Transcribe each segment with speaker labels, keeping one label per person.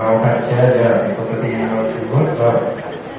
Speaker 1: භවපච්චය පොත තියෙනවා කිව්වොත්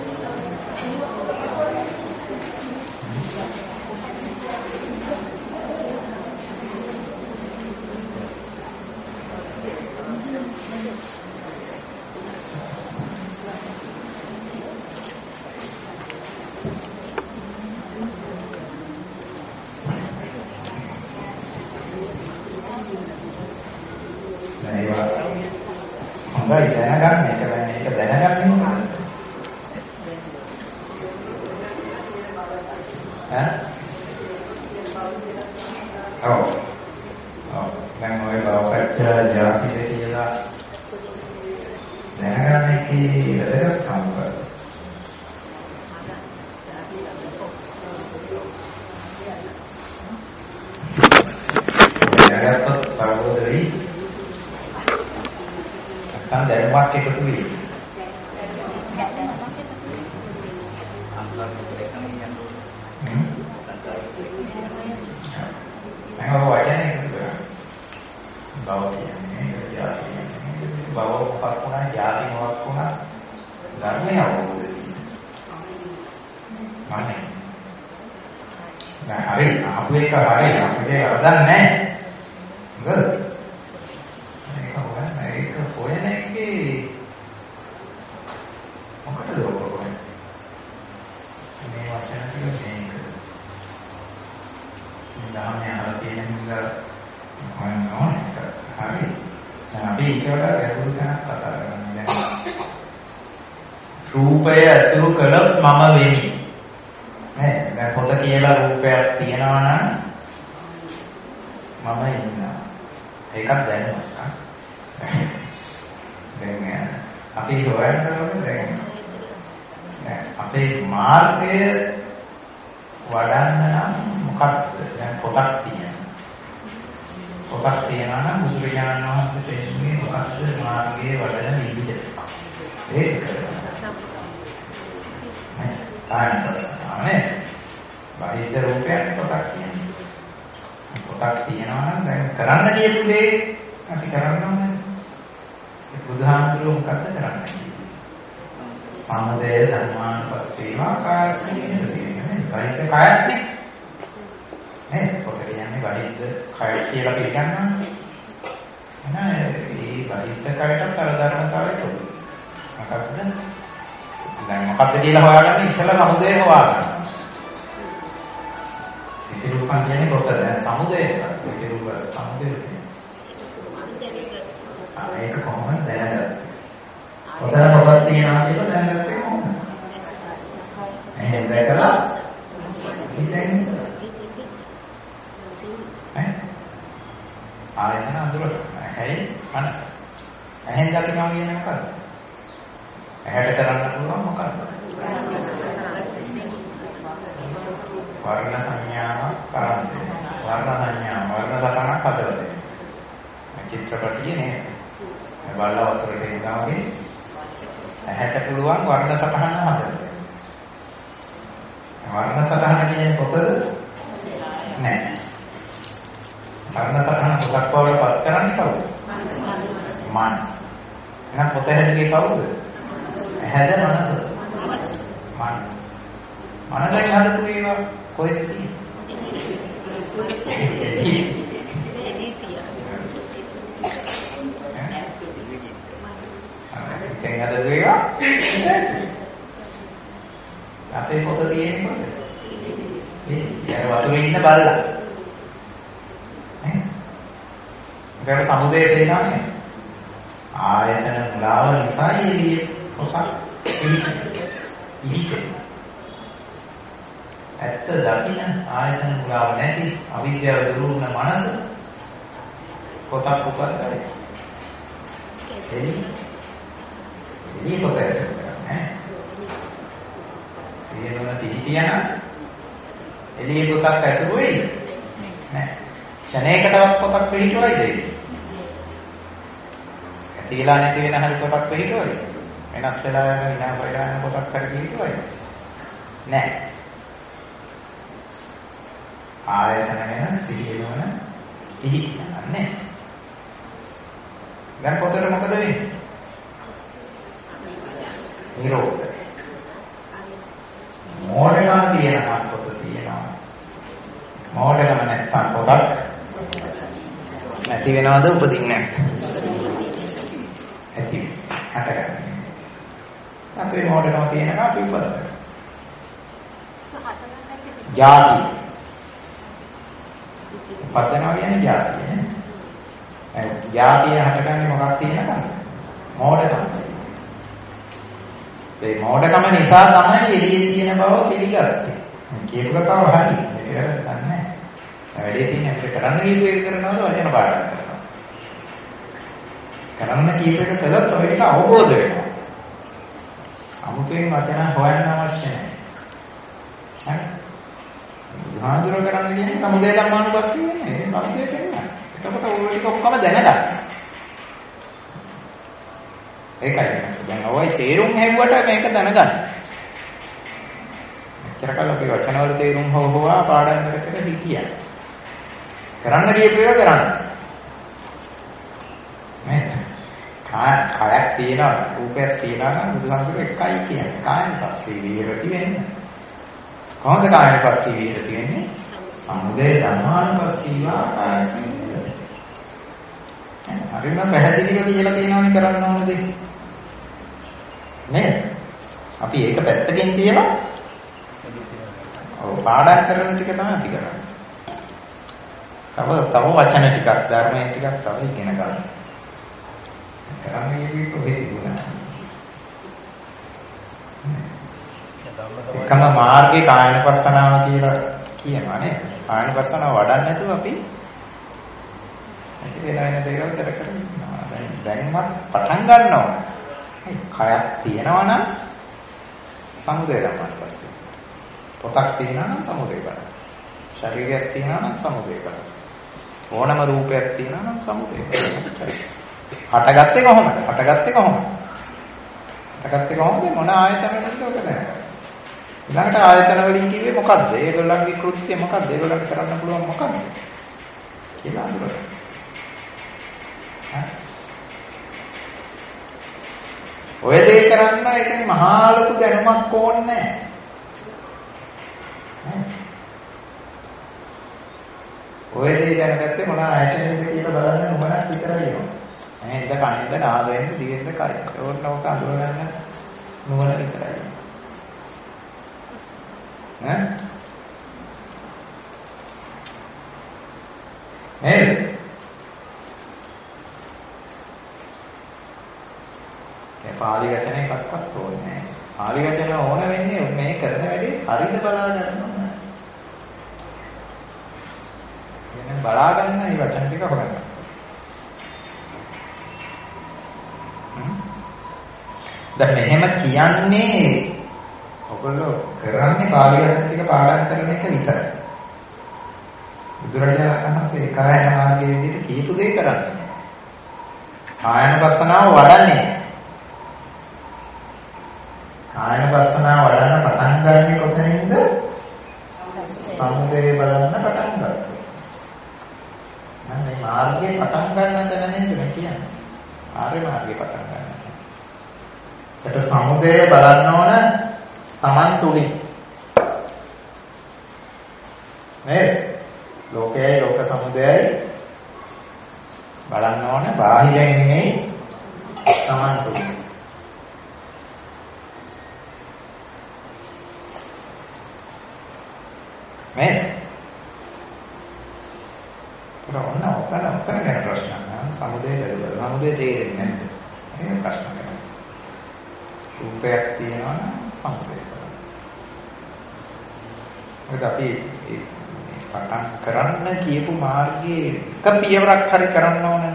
Speaker 1: රූපය අසුරු කළොත් මම වෙමි. නේ දැන් පොත කියලා රූපයක් තියෙනවා නම් මම ඉන්නවා. ඒකත් දැනෙනවා. දැන් අපි හොයනකොට දැන් අපේ මාර්ගය වඩන්න නම් මොකක්ද? දැන් පොතක් තියෙනවා. පොතක් තියෙනවා නම් බුදුරජාණන් වහන්සේ දෙන්නේ මොකක්ද මාර්ගයේ වඩන විදිහ. ඒක ආයතනනේ බාහිර රූපයක් පොතක් කියන්නේ. පොතක් තියෙනවා නම් දැන් කරන්න කියපු දේ අපි කරන්න ඕනේ. ඒ බුදුහාමුදුරුවෝ මොකද්ද කරන්නේ? සමුදය ධර්මානුපස්සීවා කායස්මින්නේ බාහිර කායත් නේ පොත කියන්නේ බාහිර කාය කියලා පිළිගන්නවා. නෑ ඒ බාහිර කායටත් අර ධර්මතාවයට උදේ. මොකක්ද? දැන් මොකක්ද කියලා හොයාගන්න ඉස්සෙල්ලා සමුදය හොයාගන්න. ඉතිරූපන් කියන්නේ පොත දැන් සමුදය ඉතිරූප සමුදය. ඒක කොහොමද දැනගත්තේ? පොතේ පොතක් තියෙනවා කියලා දැනගත්තේ කොහොමද? එහෙන් දැකලා ඉතින් ආයතන අඳුරට ඇයි මනස. එහෙන් දැකනවා කියන්නේ මොකද්ද? ඇහැට කරන්න පුළුවන් මොකක්ද? වර්ණ සංඥාවක් කරන්නේ. වර්ණ සංඥා වර්ණ සටහනක් හදලා දෙන්නේ. චිත්‍රපටියේ නේ. බලලා වතුරට එනවා වගේ ඇහැට පුළුවන් වර්ණ සටහන හදලා දෙන්න. වර්ණ සටහන කියන්නේ පොතද? නෑ. වර්ණ සටහන පොතක් වගේ පත් කරන්නේ කවුද? මනස. එහෙනම් පොත හැදුවේ කවුද? ඇහැද මනස? මනස. මනසෙන් හදපු ඒවා කොහෙද තියෙන්නේ? දැන් හදපු ඒවා අපේ පොත තියෙන්නේ කොහෙද? ඒ වතුරේ ඉන්න බල්ලා. ඒකට සමුදේ දෙනවා නේ. ආයතන මුලාව නිසා එළියේ පොතක් ඉහිට. ඇත්ත දකින්න ආයතන මුලාව නැති අවිද්‍යාව දුරු වුණ මනස පොතක් උපත් කරේ. එළියේ පොත ඇසුර කරන්නේ. සියලුම තිහිටියන එළියේ පොතක් ඇසුර වෙයි. නෑ. ක්ෂණයකටවත් පොතක් පිළිහිටවයිද? ඇතිලා නැති වෙන හැම පොතක් පිළිහිටවයි. වෙනස් වෙලා යන විනාශ වෙලා යන පොතක් කර පිළිහිටවයි. නෑ. ආයතන වෙන සිහියවන තිහිටියන්නේ. දැන් පොතට මොකද වෙන්නේ? නිරෝධ. මෝඩකම තියෙනවා පොත තියෙනවා. මෝඩකම නැත්තම් පොතක් නැති වෙනවද උපදින්නේ නැහැ. ඇති හටගන්නේ. අපේ මෝඩකම තියෙනවා අපි උපදිනවා. ජාති. පදනවා කියන්නේ ජාතිය නේ. ජාතිය හටගන්නේ මොකක් තියෙනකද? මෝඩකම. ඒ මෝඩකම නිසා තමයි එළියේ තියෙන බව පිළිගත්තේ. කියපු කතාව හරි. ඒක කරන්නේ නැහැ. වැඩේ තියෙන අපිට කරන්න කීප එක කරනවද වචන පාඩම් කරනවා. කරන්න කීප එක කළොත් ඔය ටික අවබෝධ වෙනවා. අමුතුවෙන් වචන හොයන්න අවශ්‍ය නැහැ. හරි. ආන්දර කරන්න කියන්නේ සමුදය ධම්මානුපස්සී වෙන්නේ. ඒ සමුදය කියන්නේ. එතකොට ඔය ටික ඔක්කොම දැනගන්න. ඒකයි. දැන් ඔය තේරුම් හැවුවට මේක දැනගන්න. මෙච්චර කල් අපි වචනවල තේරුම් හොවා පාඩම් කර හිටියා. කරන්න කියපු එක කරන්න. නේද? කායක් තියෙනවා, රූපයක් තියෙනවා නම් බුදුහාමුදුරු එකයි කියන්නේ. කායන පස්සේ විහෙරති වෙන්නේ. කොහොමද කායන පස්සේ විහෙරති වෙන්නේ? සමුදය ධම්මානුපස්සීවා කායස්මින්. හරිම පැහැදිලිව කියලා තියෙනවනේ කරන්න ඕන දේ. නේද? අපි ඒක පැත්තකින් තියලා ඔව් පාඩම් කරන ටික තමයි අපි කරන්නේ. තව වචන ටිකක් ධර්මයේ ටිකක් තව ඉගෙන ගන්න. කරන්නේ කොහෙද දුනා? එකම මාර්ගේ කායනපස්සනාව කියලා කියනවා නේද? කායනපස්සනාව වඩන්න නැතුව අපි වෙන දේවල් කරනවා. දැන්වත් පටන් ගන්නවා. කයක් තියෙනවා නම් සමුදය ධම්මත් පස්සේ. පොතක් තියෙනවා නම් සමුදය බලන්න. ශරීරයක් තියෙනවා නම් සමුදය බලන්න. ඕනම රූපයක් තියෙනවා නම් සමුදය බලන්න. හටගත්තේ කොහොමද? හටගත්තේ කොහොමද? මොන ආයතනවලද ඔක දැනගන්න. ඊළඟට ආයතන වලින් කිව්වේ මොකද්ද? ඒගොල්ලන්ගේ කෘත්‍ය මොකද්ද? ඒගොල්ලන්ට කරන්න පුළුවන් මොකද්ද? කියලා අඳුරගන්න. ඔය දේ කරන්න ඉතින් මහා ලොකු දැනුමක් ඕනේ නැහැ. ඔය දේ දැනගත්තේ මොන ආයතනයද කියලා බලන්න නුඹලා විතරයි ඕන. එහෙනම් කණෙන්ද නාදයෙන්ද දිවෙන්ද කයින්ද ඕනෝක අඳුරගන්න නුඹලා විතරයි. නේද? ඒ පාලි වචන එකක්වත් ඕනේ නැහැ. පාලි වචන ඕන වෙන්නේ මේ කරන වැඩේ හරිද බලා ගන්න ඕන. එහෙනම් බලා ගන්න මේ වචන ටික හොරගන්න. දැන් මෙහෙම කියන්නේ ඔයගොල්ලෝ කරන්නේ පාලි වචන ටික පාඩම් කරන එක විතරයි. බුදුරජාණන් වහන්සේ කායන මාර්ගයේ විදිහට කීපු දේ කරන්නේ. කායනපස්සනාව වඩන්නේ. කායනපස්සනාව වඩන්න පටන් ගන්නේ කොතනින්ද? සමුදය බලන්න පටන් ගන්නවා. මේ මාර්ගයේ පටන් ගන්න තැන නේද මේ කියන්නේ. ආර්ය මාර්ගයේ පටන් ගන්න. ඒකට සමුදය බලන්න ඕන Taman තුලින්. නේද? ලෝකයයි ලෝක සමුදයයි බලන්න ඕන බාහිරින් නෙමෙයි Taman තුලින්. මේ ඔතන ගැන ප්‍රශ්න නෑ. සමුදය බැලුවා. සමුදය තේරෙන්නේ නැද්ද? ඒක ප්‍රශ්න කරනවා. රූපයක් තියෙනවා නම් සමුදය කරනවා. මොකද අපි පටන් කරන්න කියපු මාර්ගයේ එක පියවරක් හරි කරන්න ඕනේ.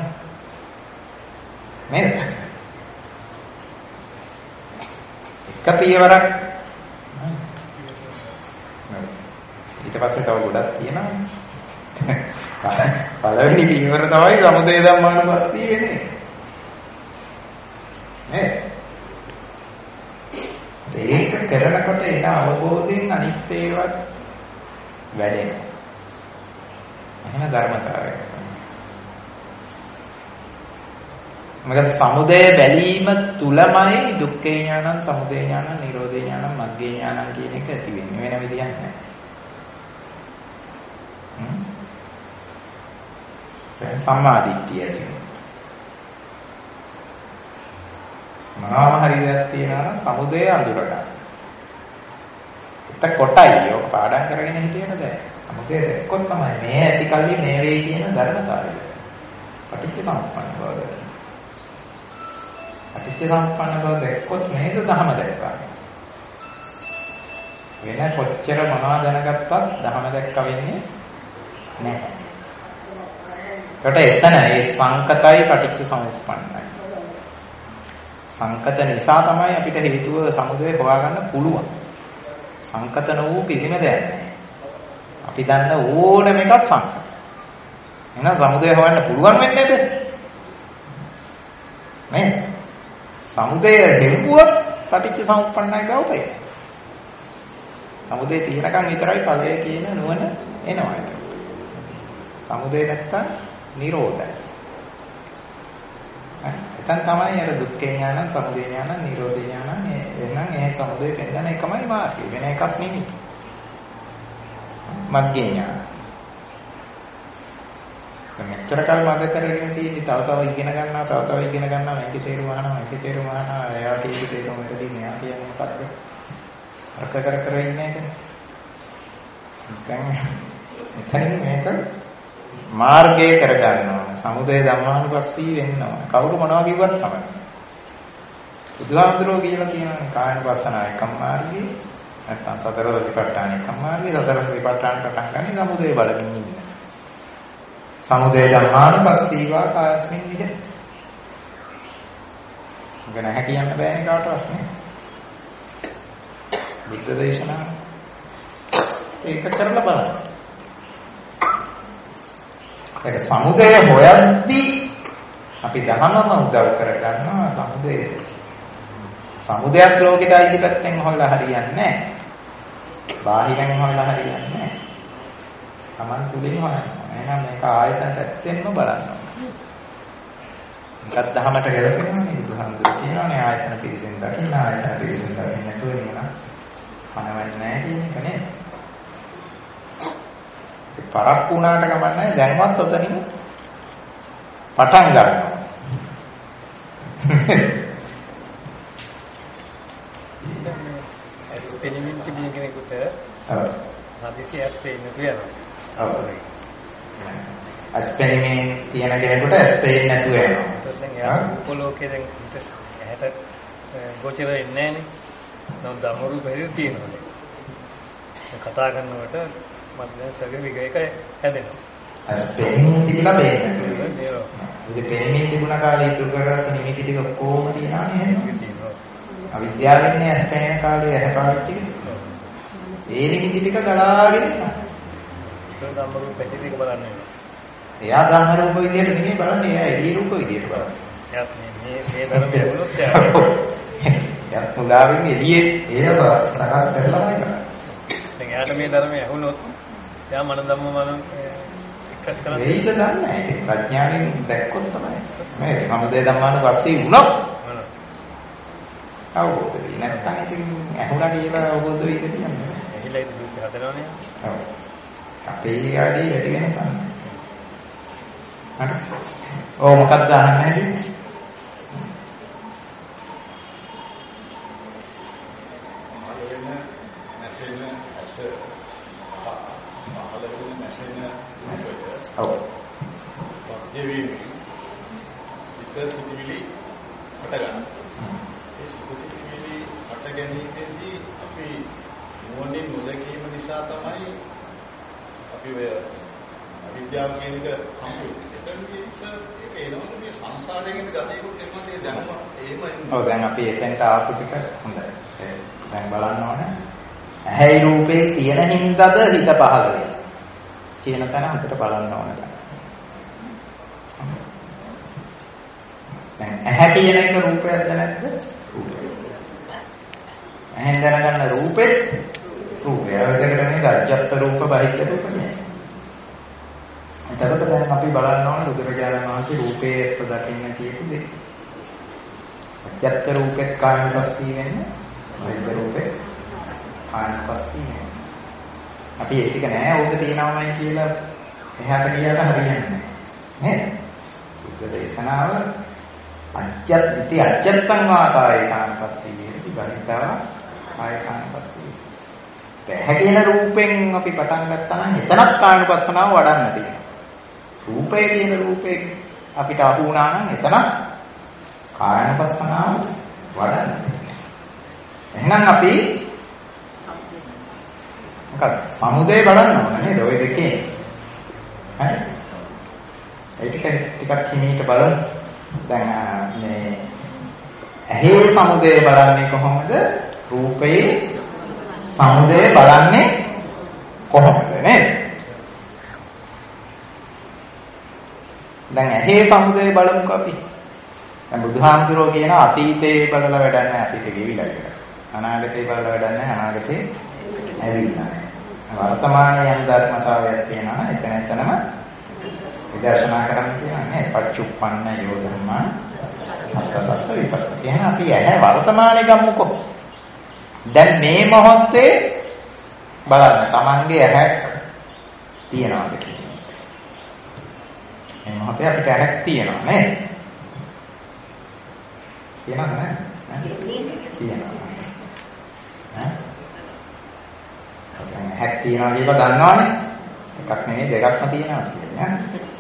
Speaker 1: නේද? එක පියවරක් ඊට පස්සේ තව ගොඩක් තියෙනවා. පළවෙනි පියවර තමයි සමුදය ධම්මානුපස්සී වෙන්නේ. නේද? ඒක කරනකොට ඒක අවබෝධයෙන් අනිත් ඒවා වැඩෙනවා. එහෙම ධර්මතාවයක්. මොකද සමුදය බැලීම තුලමයි දුක්ඛේ ඥානං, සමුදය ඥානං, නිරෝධේ ඥානං, මග්ගේ ඥානං කියන එක ඇති වෙන්නේ. වෙන විදියක් නැහැ. සම්මාදිට්ඨිය ඇති වෙනවා. මොනවාම හරි දෙයක් තියෙනවා නම් සමුදය අඳුර ගන්න. එතකොටයි ඔක පාඩම් කරගෙන හිටියට බෑ. සමුදය දැක්කොත් තමයි මේ ඇති කල්ලි මේ වේ කියන ධර්මතාවය. පටිච්ච සමුප්පන්න බව. පටිච්ච සමුප්පන්න බව දැක්කොත් නේද ධහම දැක්කා. වෙන කොච්චර මොනවා දැනගත්තත් ධහම දැක්ක වෙන්නේ නැහැ. ඒකට එතන ඒ සංකතයි පටිච්ච සමුප්පන්නයි. සංකත නිසා තමයි අපිට හේතුව සමුදය හොයාගන්න පුළුවන්. සංකත නොවූ කිසිම දෙයක් නැහැ. අපි දන්න ඕනම එකක් සංකත. එහෙනම් සමුදය හොයන්න පුළුවන් වෙන්නේ නැද්ද? නේ? සමුදය හෙව්වොත් පටිච්ච සමුප්පන්නයි බවයි. සමුදය තියෙනකන් විතරයි ඵලය කියන නුවණ එනවා ඒක. සමුදය නැත්තම් නිරෝධයි. එතන තමයි අර දුක්ඛේ ඥානං, සමුදය ඥානං, නිරෝධේ ඥානං එහෙනම් ඒ සමුදය පෙන්නන එකමයි මාර්ගය. වෙන එකක් නෙමෙයි. මග්ගේ ඥාන. මෙච්චර කල් මග කරගෙන තියෙන්නේ තව ඉගෙන ගන්නවා, තව ඉගෙන ගන්නවා, මේකේ තේරුම අහනවා, එයාට ඒකේ තේරුම මෙතනදී මෙයා කියන්නේ මොකද්ද? අර්ථ කර ඉන්නේ ඒකනේ. දැන් මේක මාර්ගය කරගන්නවා. සමුදය ධම්මානුපස්සී වෙන්නවා. කවුරු මොනවා කිව්වත් තමයි. බුදුහාමුදුරුවෝ කියලා කියනවානේ කායනුපස්සනාව එකම මාර්ගය. නැත්නම් සතර සතිපට්ඨාන එකම මාර්ගය. සතර සතිපට්ඨාන පටන් ගන්නේ සමුදය බලමින් ඉන්න. සමුදය ධම්මානුපස්සීවා කායස්මින් විහෙ. මොකද නැහැ කියන්න බෑනේ කාටවත් නේ. බුද්ධ දේශනාව ඒක කරලා බලන්න. ඒක සමුදය හොයද්දී අපි ධර්මම උදව් කරගන්නවා සමුදය. සමුදයක් ලෝකෙට අයිති පැත්තෙන් හොයලා හරියන්නේ නැහැ. බාහිරෙන් හොයලා හරියන්නේ නැහැ. Taman තුලින් හොයනවා. එහෙනම් මේක ආයතන පැත්තෙන්ම බලන්න. එකක් දහමට ගැලපෙනවා නේ බුදුහාමුදුරුවෝ කියනවානේ ආයතන පිළිසෙන් දකින්න ආයතන පිළිසෙන් දකින්න නැතුව නිකන් පණවන්නේ නැහැ කියන එක නේද? පරක්කු වුණාට කමක් නැහැ දැන්වත් ඔතනින් පටන් ගන්නවා.
Speaker 2: එක්ස්පෙරිමන්ට් කියන කෙනෙකුට හදිසි එක්ස්පෙරිමන්ට් වෙනවා.
Speaker 1: එක්ස්පෙරිමන්ට් තියෙන කෙනෙකුට එක්ස්පෙරිමන්ට් නැතුව යනවා.
Speaker 2: ඊටසේ යා උපලෝකයේ දැන් ඇහැට ගෝචර වෙන්නේ නැහැ නේ. නමුත් ධම්මරු බැරි තියෙනවා. කතා කරනකොට මම සැලෙන විගයක හැදෙනවා.
Speaker 1: එක්ස්පෙරිමන්ට් තිබිලා බේන්නේ. ඉතින් පෙරමින් තිබුණ කාලේ ඉතුරු කරගත්ත නිමිති ටික කොහොම තියනවනේ එහෙනම්. අවිද්‍යාවෙන් ඇස්පෙන කාලේ ඇහැ පාවිච්චි කරනවා. ඒ නිමිති ටික ගලාගෙන යනවා.
Speaker 2: ඒක ධම්මරු පැටි ටික බලන්නේ.
Speaker 1: එයා ධම්ම රූප විදියට නෙමෙයි බලන්නේ එයා එළි රූප විදියට බලන්නේ.
Speaker 2: එයාත් මේ ධර්මයේ වුණොත්
Speaker 1: එයා මුලාවෙන් එළියේ ඒක සකස් කරලාමයි කරන්නේ.
Speaker 2: දැන් එයාට මේ ධර්මයේ ඇහුනොත් එයා මන ධම්ම මන එක්කත් කරන්නේ.
Speaker 1: වෙයිද දන්නේ නැහැ. ප්‍රඥාවෙන් දැක්කොත් තමයි. මේ සමුදය ධම්මානුපස්සී වුණොත් අවබෝධ වෙයි. නැත්නම් ඉතින් ඇහුණා කියලා අවබෝධ වෙයිද කියන්නේ.
Speaker 2: එහිලා ඉතින් දුක් හදනවනේ.
Speaker 1: ඔව්. අපේ යාදී වැඩි වෙනසක් නැහැ. හරි. ඔව් මොකක්ද අහන්නේ? ඔව්.
Speaker 3: වර්ධවීමේ සිත සිතිවිලි හට ගන්න. ඒ සිතිවිලි හට ගැනීමේදී අපි නුවණින් නොදැකීම නිසා තමයි අපි ඔය අවිද්‍යාව කියන එක හම්බුනේ. එතනදී ඒක එනවනේ මේ සංසාරයෙන් ගතේකුත් එන්නේ දැනුම එහෙම එන්නේ.
Speaker 1: ඔව් දැන් අපි එතෙන්ට ආපු ටික හොඳයි. දැන් බලන්න ඕනේ. ඇහැයි රූපේ තියෙන හින්දාද හිත පහළ වෙන්නේ. කියන තැන අපිට බලන්න ඕනේ. දැන් ඇහැ කියන එක රූපයක්ද නැද්ද? රූපය. ඇහෙන් දැනගන්න රූපෙත් රූපය. ඒකට මේ අජ්ජත් රූප බහිද්ද රූප නෑ. එතකොට දැන් අපි බලන්න ඕනේ බුදුරජාණන් වහන්සේ රූපේ දකින්න කියපු දේ. අජත්ත රූපෙත් කායනුපස්සී වෙන්නේ. අනිත්‍ය රූපෙත් කායනුපස්සී වෙන්නේ. අපි ඒක ටික නෑ ඕක තියනවාමයි කියලා එහාට ගියාට හරියන්නේ නෑ. නේද? බුද්ධ දේශනාව අජත්තං වාකාය කායනුපස්සී වේති බලිතාව කාය කායනුපස්සී. හැකින රූපෙන් අපි පටන් ගත්තා නම් එතනත් කායනුපස්සනාව වඩන්න තියෙනවා. රූපය කියන රූපේ අපිට අහු වුණා නම් එතන කායනුපස්සනාව වඩන්න තියෙනවා. එහෙනම් අපි මොකද සමුදය බලන්න ඕන නේද ඔය දෙකේ? හරි. ඒ ටිකක් හිමීට බලමු. දැන් මේ ඇහි සමුදය බලන්නේ කොහොමද? රූපයේ සමුදය බලන්නේ කොහොමද නේද? දැන් ඇහි සමුදය බලමුකෝ අපි. දැන් බුදුහාමුදුරුවෝ කියන අතීතේ බලලා වැඩක් නැහැ, අතීතේ ගෙවිලා ඉවරයි. අනාගතේ බලලා වැඩක් නැහැ, අනාගතේ ඇවිල්ලා නැහැ. වර්තමානයේ යම් ධර්මතාවයක් තියෙනවා නම් එතනම විදර්ශනා කරන්න කියනවා නේ. පච්චුප්පන්න යෝ ධම්මා අත්තතත් විපස්සී. එහෙනම් අපි ඇහැ වර්තමානයේ ගමුකෝ. දැන් මේ මොහොතේ බලන්න තමන්ගේ ඇහැක් තියනවාද කියලා. මේ මොහොතේ අපිට ඇහැක් තියෙනවා නේද? තියෙනවද නැහැ? තියෙනවා. ඇහැක් තියනවා කියලා දන්නවනේ. එකක් නෙමෙයි දෙකක්ම තියෙනවා කියන්නේ.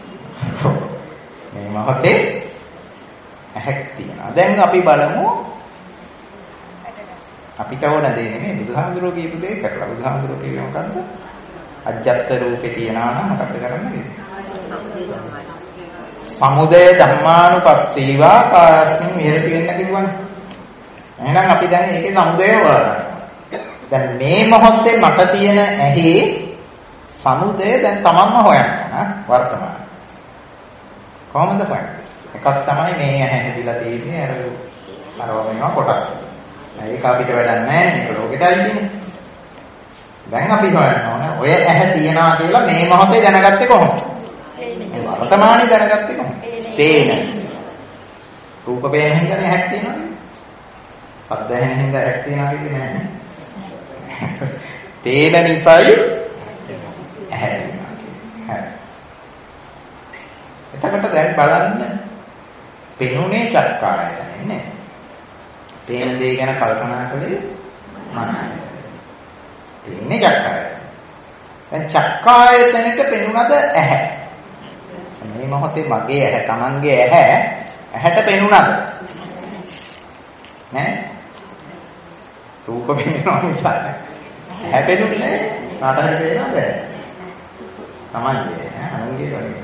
Speaker 1: මේ මොහොතේ ඇහැක් තියෙනවා. දැන් අපි බලමු අපිට ඕන දේ නෙමෙයි බුදුහාමුදුරුවෝ කියපු දේ කරලා. බුදුහාමුදුරුවෝ කියන්නේ මොකද්ද? අජත්ත රූපේ තියනවා නම් මොකද කරන්නේ? සමුදය ධම්මානුපස්සීවා කායස්මින් විහෙරති වෙන්න කිව්වනේ. එහෙනම් අපි දැන් ඒකේ සමුදය හොයනවා. දැන් මේ මොහොතේ මට තියෙන ඇහි සමුදය දැන් තමන්ම හොයන්න වර්තමාන. කොහොමද හොයන්නේ? එකක් තමයි මේ ඇහැ හැදිලා තියෙන්නේ අර වගේම කොටස්. ඒක අපිට වැඩක් නැහැ මේක ලෝකෙටයි තියෙන්නේ. දැන් අපි හොයන්න ඕන ඔය ඇහැ තියනවා කියලා මේ මොහොතේ දැනගත්තේ කොහොමද? වර්තමානයේ දැනගත්තේ කොහොමද? පේන. රූප පේන හින්දානේ ඇහක් තියෙනවා. ශබ්ද ඇහෙන හින්දා ඇහක් තියෙනවා කියන්නේ නැහැ. පේන නිසායි ඇහැ තියෙනවා කියන්නේ. හරි. එතකොට දැන් බලන්න පෙනුනේ චක්කායතනෙ නේ. පේන දේ ගැන කල්පනා කළේ මනසයි. පේන්නේ චක්කායතන. දැන් චක්කායතනෙට පෙනුනද ඇහැ? මේ මොහොතේ මගේ ඇහැ, Tamanගේ ඇහැට පෙනුනද? නෑ. රූප පෙනෙනවා නිසා. ඇහැ පෙනුනේ නටර පේනවද? Tamanගේ අනුන්ගේ වගේ.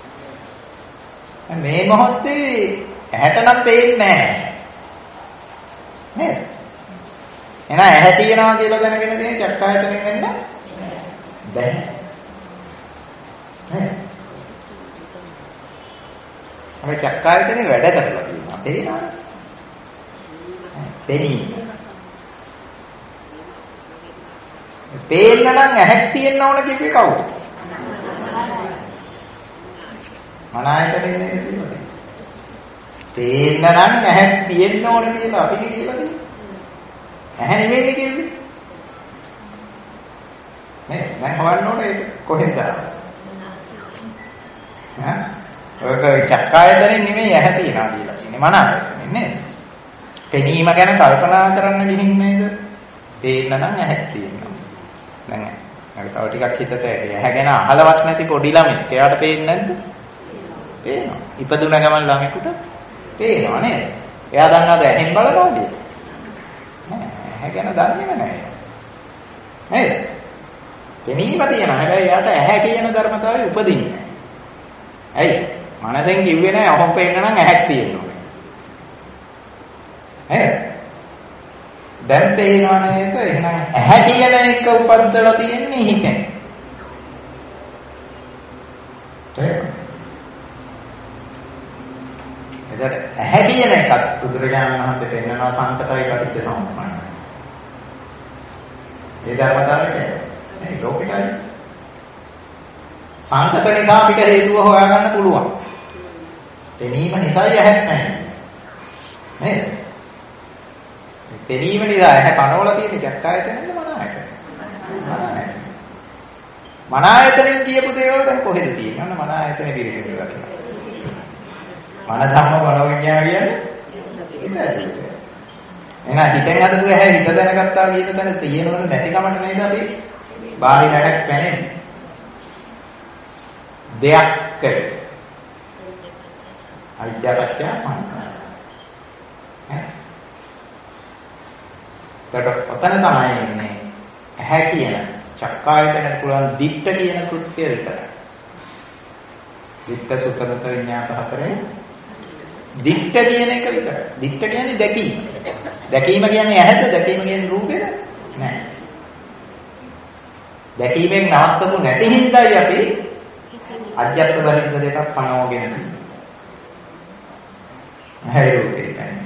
Speaker 1: මේ මොහොතේ ඇහැට නම් පේන්නේ නැහැ. නේද? එහෙනම් ඇහැ තියනවා කියලා දැනගෙන තියෙන චක්කායතනෙන් වෙන්න බැහැ. නේද? අපි චක්කායතනේ වැඩ කරලා තියෙනවා. තේරෙනවද? පෙනීම. පේන්න නම් ඇහැක් තියෙන්න ඕන කිව්වේ කවුද? මනායතනේ නේද තියෙන්නේ? පේන්න නම් ඇහැක් තියෙන්න ඕන කියලා අපි කියලා තියෙන්නේ. ඇහැ නෙමෙයි කිව්වේ. නේ දැන් හොයන්න ඕනේ ඒක කොහෙන්ද? ඔයක චක්කායතනෙ නෙමෙයි ඇහැ තියනවා කියලා කියන්නේ මනායතනෙ නේද? පෙනීම ගැන කල්පනා කරන්න ගිහින් නේද? පේන්න නම් ඇහැක් තියෙනවා. දැන් අර තව ටිකක් හිතට ඇහැ ගැන අහලවත් නැති පොඩි ළමෙක් එයාට පේන්නේ නැද්ද? පේනවා. ඉපදුන ගමන් ළමෙකුට පේනවා නේද? එයා දන්නවද ඇහෙන් බලනවා කියලා? නෑ. ඇහැ ගැන දන්නේම නෑ. නේද? පෙනීම තියෙනවා. හැබැයි එයාට ඇහැ කියන ධර්මතාවය උපදින්නේ නෑ. ඇයි? මනසෙන් කිව්වේ නෑ ඔහොම පේන්න නම් ඇහැක් තියෙනවා. නේද? දැන් තේරෙනවා නේද? එහෙනම් ඇහැ කියන එක උපද්දලා තියෙන්නේ හිතෙන්. එතකොට ඇහැ කියන එකත් බුදුරජාණන් වහන්සේ පෙන්නනවා සංකතයි පටිච්ච සමුප්පන්නයි. ඒ ධර්මතාවයට මේ ලෝකෙටයි සංකත නිසා අපිට හේතුව හොයාගන්න පුළුවන්. පෙනීම නිසා ඇහැක් නැහැ. නේද? පෙනීම නිසා ඇහැ පනවලා තියෙන චක්කායතනෙන්ද මන ආයතන. මන ආයතනෙන් කියපු දේවල් දැන් කොහෙද තියෙන්නේ? අන්න මන ආයතනේ පිරිසිදු කරලා. මන ධම්ම මනෝවිඥාන කියන්නේ එහෙනම් හිතෙන් හදපු ඇහැ හිත දැනගත්තා කියන තැන සියනවල නැති කමට නේද අපි බාහිර ඇහැක් පැනෙන්නේ. දෙයක් කරේ. අවිද්‍යාවච්ඡ සංස්කාර. ඔතන තමයි ඉන්නේ ඇහැ කියන චක්කායතනට පුළුවන් දිට්ඨ කියන කෘත්‍ය විතරයි. දිට්ඨ සුතමත විඤ්ඤාත හතරේ දිට්ඨ කියන එක විතරයි. දිට්ඨ කියන්නේ දැකීම. දැකීම කියන්නේ ඇහැද? දැකීම කියන්නේ රූපේද? නෑ. දැකීමෙන් නවත්තපු නැති හින්දායි අපි අධ්‍යාත්ම බහිද්ද දෙකක් පනවගෙන තියෙන්නේ. ඇහැ රූපේ කියන්නේ.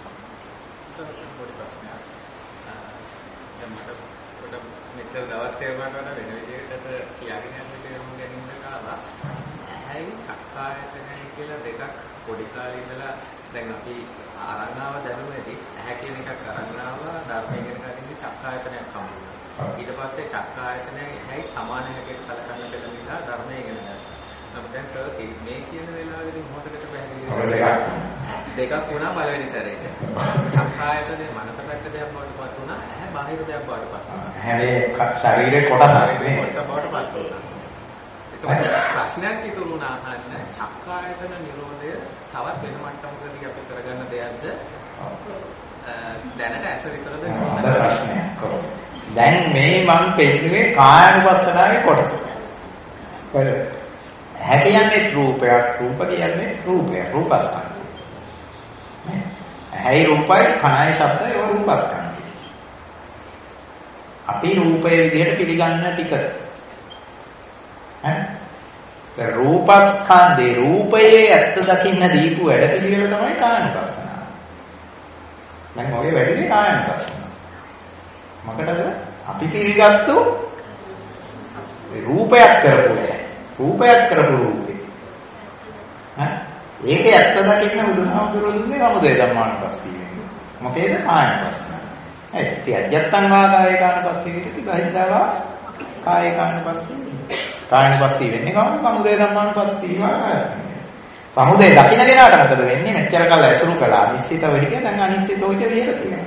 Speaker 4: මෙච්චර දවස් තේරුම් ගන්න වෙන විදිහකට කියාගෙන යන්න ගැනීම කාලා ඇහැයි චක්කායතනයි කියලා දෙකක් පොඩි කාලේ ඉඳලා දැන් අපි ආරණාව දැනුමේදී ඇහැ කියන එකක් ආරණාව ධර්මයේ කියන කටින්දි චක්කායතනයක් හම්බුනා. ඊට පස්සේ චක්කායතනයි ඇහැයි සමාන හැටියට සලකන්න දෙන නිසා ධර්මයේ ඉගෙන ගත්තා. නමුත් දැන් සර් මේ කියන වෙලාවේදී මොහොතකට පැහැදිලි දෙකක් වුණා පළවෙනි සැරේට. චක්කායතනේ මනස පැත්ත දෙයක් බවට පත් වුණා. ඇහැ බාහිර දෙයක් බවට පත් වුණා.
Speaker 1: ඇහැ ශරීරේ කොටසක් නේ.
Speaker 4: කොටස බවට පත් වුණා. ඒක ප්‍රශ්නයක් ඉතුරු වුණා අහන්න. චක්කායතන නිරෝධය තවත් වෙන මට්ටමකදී අපි කරගන්න දෙයක්ද? දැනට ඇස විතරද?
Speaker 1: හොඳ ප්‍රශ්නයක්. දැන් මේ මම පෙන්නන්නේ කායනුපස්සනාවේ කොටස. ඇහැ කියන්නේ රූපයක්, රූප කියන්නේ රූපය, රූපස්කන්ධය. ඇහැයි රූපයි, කනයි ශබ්දයි ඒවා රූපස්කන්ධය. අපි රූපයේ විදිහට පිළිගන්න ටික. ඈ රූපස්කන්ධේ රූපයේ ඇත්ත දකින්න දීපු වැඩ පිළිවෙල තමයි කායනුපස්සනාව. මම ඔය වැඩේ කායනුපස්සනාව. මොකටද? අපි පිළිගත්තු රූපයක් කරපු එක. රූපයක් කරපු රූපේ. ඒකේ ඇත්ත දකින්න බුදුහාමුදුරුවෝ දුන්නේ සමුදය ධම්මානුපස්සීව. මොකේද? කායනුපස්සනාව. ඒ අජත්තං වා කායකානුපස්සීව විදිහට ගහිතාවා කායකානුපස්සීව. කායනුපස්සීව වෙන්නේ කොහොමද? සමුදය ධම්මානුපස්සීව කායස්කන්ධය. සමුදය දකින්න කෙනාට මොකද වෙන්නේ? මෙච්චර කල් ඇසුරු කළා. නිශ්චිතව හිටියා. දැන් අනිශ්චිතව විදිහට තියෙනවා.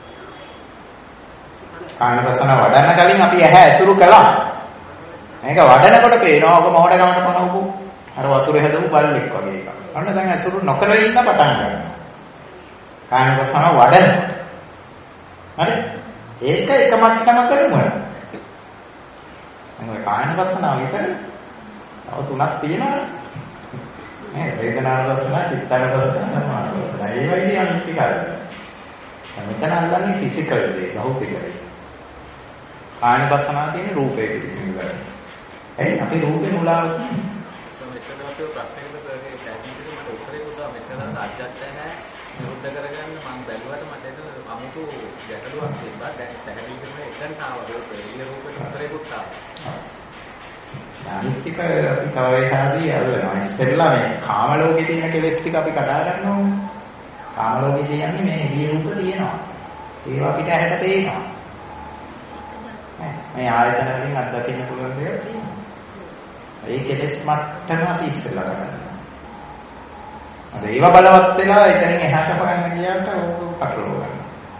Speaker 1: කායනුපස්සනාව වඩන්න කලින් අපි ඇහැ ඇසුරු කළා. මේක වඩනකොට පේනවා ඔක මොහොත ගමන පනවපු අර වතුරේ හදපු බල්ලෙක් වගේ එකක්. අන්න දැන් ඇසුරු නොකර ඉන්න පටන් ගන්නවා. කායනුපස්සනාව වඩන. හරි? ඒක එක මට්ටමකට නෙමෙයි. මොකද කායනුපස්සනාව විතර තව තුනක් තියෙනවා. නේ වේදනානුපස්සනාව, චිත්තානුපස්සනාව, ධම්මානුපස්සනාව. ඒ වගේ අනිත් ටික අරගෙන. මෙතන අල්ලන්නේ ෆිසිකල් දේ, භෞතික දේ. කායනුපස්සනාව කියන්නේ රූපේ පිළිසිදු කරන්නේ. එයි අපි රූපේ මුලාව කියන්නේ.
Speaker 4: මෙතනට ප්‍රශ්නයකට සර්ගේ පැහැදිලිව මට උත්තරේ දුන්නා. මෙතන අජත්තය නැහැ. විරුද්ධ කරගන්න මම බැලුවට මට ඒක අමුතු ගැටලුවක් තිබ්බා. දැන් පැහැදිලි කරන එකෙන් ආව රූපේ. ඒ රූපෙට උත්තරේකුත් ආවා.
Speaker 1: අනිත්‍යක අපි තව එකදී අල්ලනවා. ඉස්සෙල්ලා මේ කාම ලෝකේ තියෙන කෙලෙස් ටික අපි කඩා ගන්න ඕනේ. කාම ලෝකේ කියන්නේ මේ එළිය රූප තියෙනවා. ඒවා අපිට ඇහැට පේනවා. මේ ආයතන වලින් අත්දකින්න පුළුවන් දේවල් තියෙනවා. ඒ කෙලෙස් මට්ටම අපි ඉස්සෙල්ලා ගන්නවා. අද ඒවා බලවත් වෙලා එතනින් එහාට හොයන්න ගියාට ඕක කටලෝ ගන්නවා.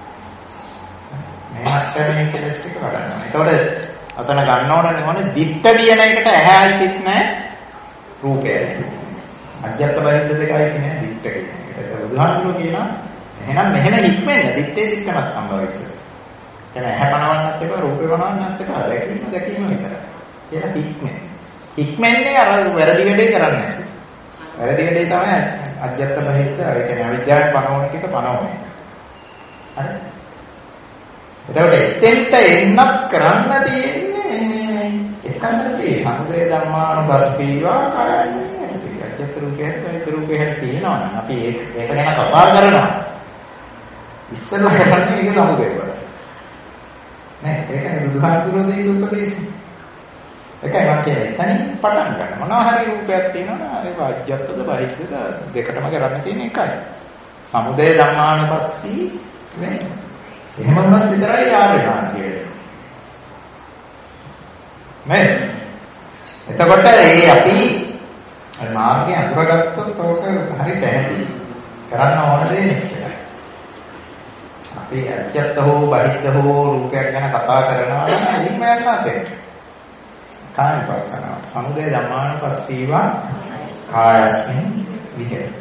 Speaker 1: මේ මට්ටමේ කෙලෙස් ටික වඩනවා. ඒතකොට අතන ගන්න ඕනේ දිට්ඨ කියන එකට ඇහැයි තිත් නැහැ රූපයයි. අජ්ජත් බහිද්ද දෙකයි කියන්නේ දිට්ඨ කියන එකට. ඒක බුදුහාමුදුරුවෝ කියනවා එහෙනම් මෙහෙම හික්මෙන්න දිට්ඨේ දිට්ඨමත් සම්භවිස්සස්. එතන ඇහැ පනවන්නත් එපා රූපේ පනවන්නත් එපා දැකීම විතරයි. කියලා හික්මෙන්න. හික්මන්නේ අර වැරදි වැඩේ කරන්නේ නැහැ. වැරදි වැඩේ තමයි අජ්ජත් බහිද්ද ඒ කියන්නේ අවිද්‍යාවෙන් පනවන එක පනවන්නේ. හරි? එතකොට එතෙන්ට එන්නත් කරන්න තියෙන්නේ එකකට සමුදය ධම්මානුපස්සීවා කායස්කන්ධය. අජ්ජත් රූපේ තියෙනවා නම් අපි ඒක ගැන කතා කරනවා. ඉස්සෙල්ලා කරන්නේ ඒක සමුදය වල. නෑ ඒකයි බුදුහාමුදුරුවෝ දෙන උපදේශය. ඒකයි මම කියන්නේ එතනින් පටන් ගන්න. මොනවා හරි රූපයක් තියෙනවා ඒක අජ්ජත්ද බහිද්ද දෙකටම කරන්න තියෙන එකයි. සමුදය ධම්මානුපස්සී වෙන්නේ. එහෙම වුණත් විතරයි ආර්ය මාර්ගය. නේද? එතකොට අපි මාර්ගය අඳුරගත්තොත් ඕක හරි පැහැදිලි. කරන්න ඕන දේ නෙච්චරයි. අපි අජත්ත හෝ බහිද්ද හෝ රූපයක් ගැන කතා කරනවා නම් එයින්ම යන්න නැතේ. කායපස්සන සමුදය ධම්මානුපස්සීවා කායස්මින් විහෙරති.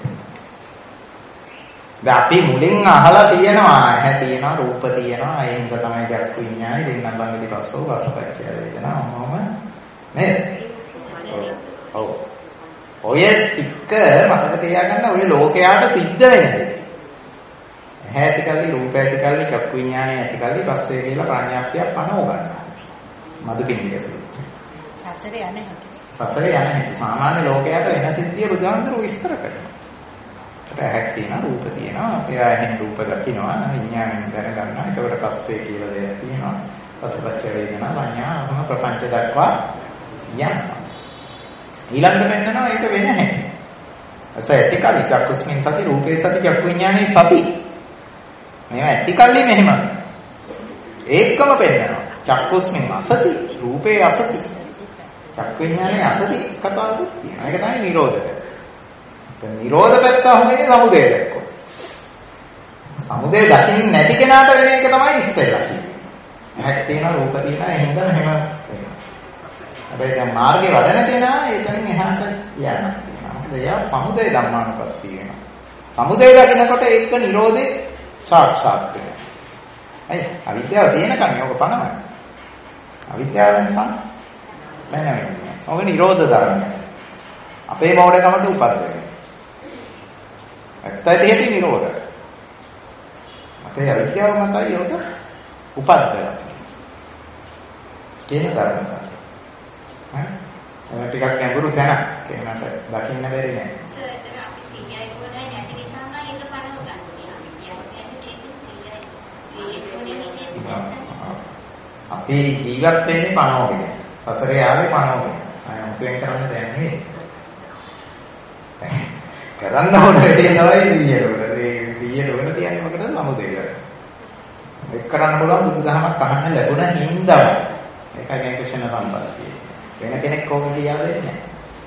Speaker 1: දැන් අපි මුලින් අහලා තියෙනවා ඇහැ තියෙනවා රූප තියෙනවා ඒ හින්දා තමයි චක්කු විඤ්ඤාණය දෙන්නම් ළඟදී පස්සෝ වාසපච්චය වේදනා මොනම නේද? ඔව්. ඔය ටික මතක තියාගන්න ඔය ලෝකයට සිද්ධ වෙන්නේ. ඇහැ ඇතිකල්ලි රූප ඇතිකල්ලි චක්කු විඤ්ඤාණය ඇතිකල්ලි පස්සේ කියලා ප්‍රඥාප්තිය පනව ගන්නවා. මදුපිණ්ඩික සූත්‍රය.
Speaker 5: සසරේ යන්නේ නැති.
Speaker 1: සසරේ යන්නේ නැති. සාමාන්‍ය ලෝකයට වෙන සිද්ධිය බුදුහාමුදුරුවෝ විස්තර කරනවා. ඇහැක් තියෙනවා රූප තියෙනවා අපි ඇහෙන් රූප දකිනවා විඥාණයෙන් දැනගන්නවා ඒකට පස්සේ කියලා දෙයක් තියෙනවා පස්සපච්ච වේදනා සංඥා අහම ප්‍රපංච දක්වා යනවා ඊළඟට මෙන්නනවා ඒක වෙන හැටි අස ඇතිකල්ලි චක්කුස්මින් සති රූපේ සති චක්කු විඥානේ සති මේවා ඇතිකල්ලි මෙහෙම ඒකම පෙන්නනවා චක්කුස්මින් අසති රූපේ අසති චක්කු විඥානේ අසති කතාවකුත් තියෙනවා ඒක තමයි නිරෝධක නිරෝධ පැත්ත අහුවෙන්නේ සමුදය දැක්කොත්. සමුදය දකින්න නැති කෙනාට වෙන එක තමයි ඉස්සෙල්ලා කියන්නේ. ඇහක් තියෙනවා රූප තියෙනවා එහෙනම් එහෙම වෙනවා. හැබැයි දැන් මාර්ගේ වඩන කෙනා එතනින් එහාට යනවා. මොකද එයා සමුදය ධම්මානුපස්සී වෙනවා. සමුදය දකිනකොට ඒක නිරෝධේ සාක්ෂාත් වෙනවා. අය අවිද්‍යාව තියෙනකන් යෝග පනවයි. අවිද්‍යාව නැත්නම් බෑ නෑ. ඔක නිරෝධ ධර්මය. අපේ මෝඩකමට උපද්දවන්නේ. ඇත්තයි දෙහිටි නිරෝධ. අපේ අවිද්‍යාව මතයි යොද උපද්දලා. කියන ධර්මතාවය. හරි? ඒක ටිකක් ගැඹුරු තැනක්. ඒකට දකින්න බැරි නෑ.
Speaker 5: සර් එතන අපි සිහියයි කොහොමයි නැති නිසාම ඒක පනව ගන්න.
Speaker 1: අපි ජීවත් වෙන්නේ පනෝගෙන. සසරේ ආවේ පනෝගෙන. අය මුතුෙන් කරන්න දෙයක් නෙවෙයි. කරන්න ඕන දෙයක් තමයි 100ට. ඒ 100ට වෙන තියන්නේ මොකටද? සමුදේකට. ඒක කරන්න පුළුවන් බුදුදහමක් අහන්න ලැබුණ හින්දා. ඒකයි මේ ක්‍රිෂ්ණ සම්පත්තිය. වෙන කෙනෙක් ඕක කියා දෙන්නේ නැහැ.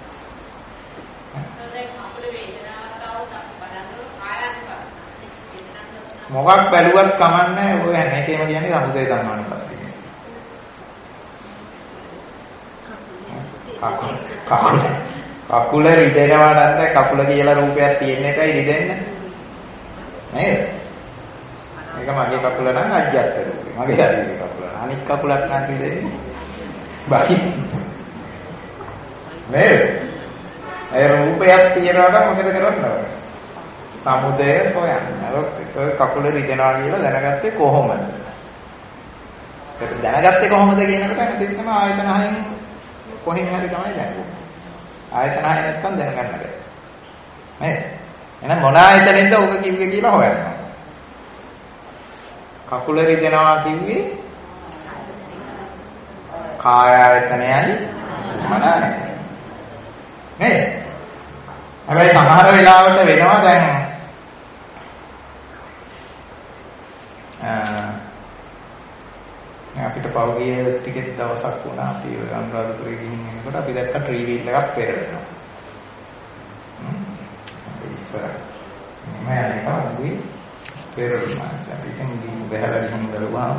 Speaker 1: මොකක් බැලුවත් කමන්නේ ඔය හැමකේම කියන්නේ සමුදේ ධර්මානුපස්සී. කකුල රිදෙනවා නැත්නම් කකුල කියලා රූපයක් තියෙන එකයි රිදෙන්නේ. නේද? මේක මගේ කකුල නම් අජ්ජත් රූපේ. මගේ ශරීරේ කකුල. අනිත් කකුලක් නම් රිදෙන්නේ. බයි. නේද? ඒ රූපයක් තියනවා නම් මොකද කරන්නේ? සමුදය හොයන්න. ඔය කකුල රිදෙනවා කියලා දැනගත්තේ කොහොමද? ඒක දැනගත්තේ කොහොමද කියනකොට හැමතිස්සෙම ආයතන හයෙන් කොහෙන් හරි තමයි දැනගන්නේ. ආයතන හය නැත්තම් දැනගන්න බැහැ. නේද? එහෙනම් මොන ආයතනෙන්ද ඔක කිව්වේ කියලා හොයන්න. කකුල රිදෙනවා කිව්වේ කාය ආයතනයයි මන ආයතනයයි. නේද? හැබැයි සමහර වෙලාවට වෙනවා දැන් අපිට පෞගිය ටිකෙත් දවසක් වුණා අපි අනුරාධපුරේ ගිහින් එනකොට අපි දැක්ක ට්‍රී වීල් එකක් පෙරලෙනවා. ඉස්සර මම යනකම් අපි පෙරලුණා. අපි ඉතින් බහැලා ගිහින් බලුවාම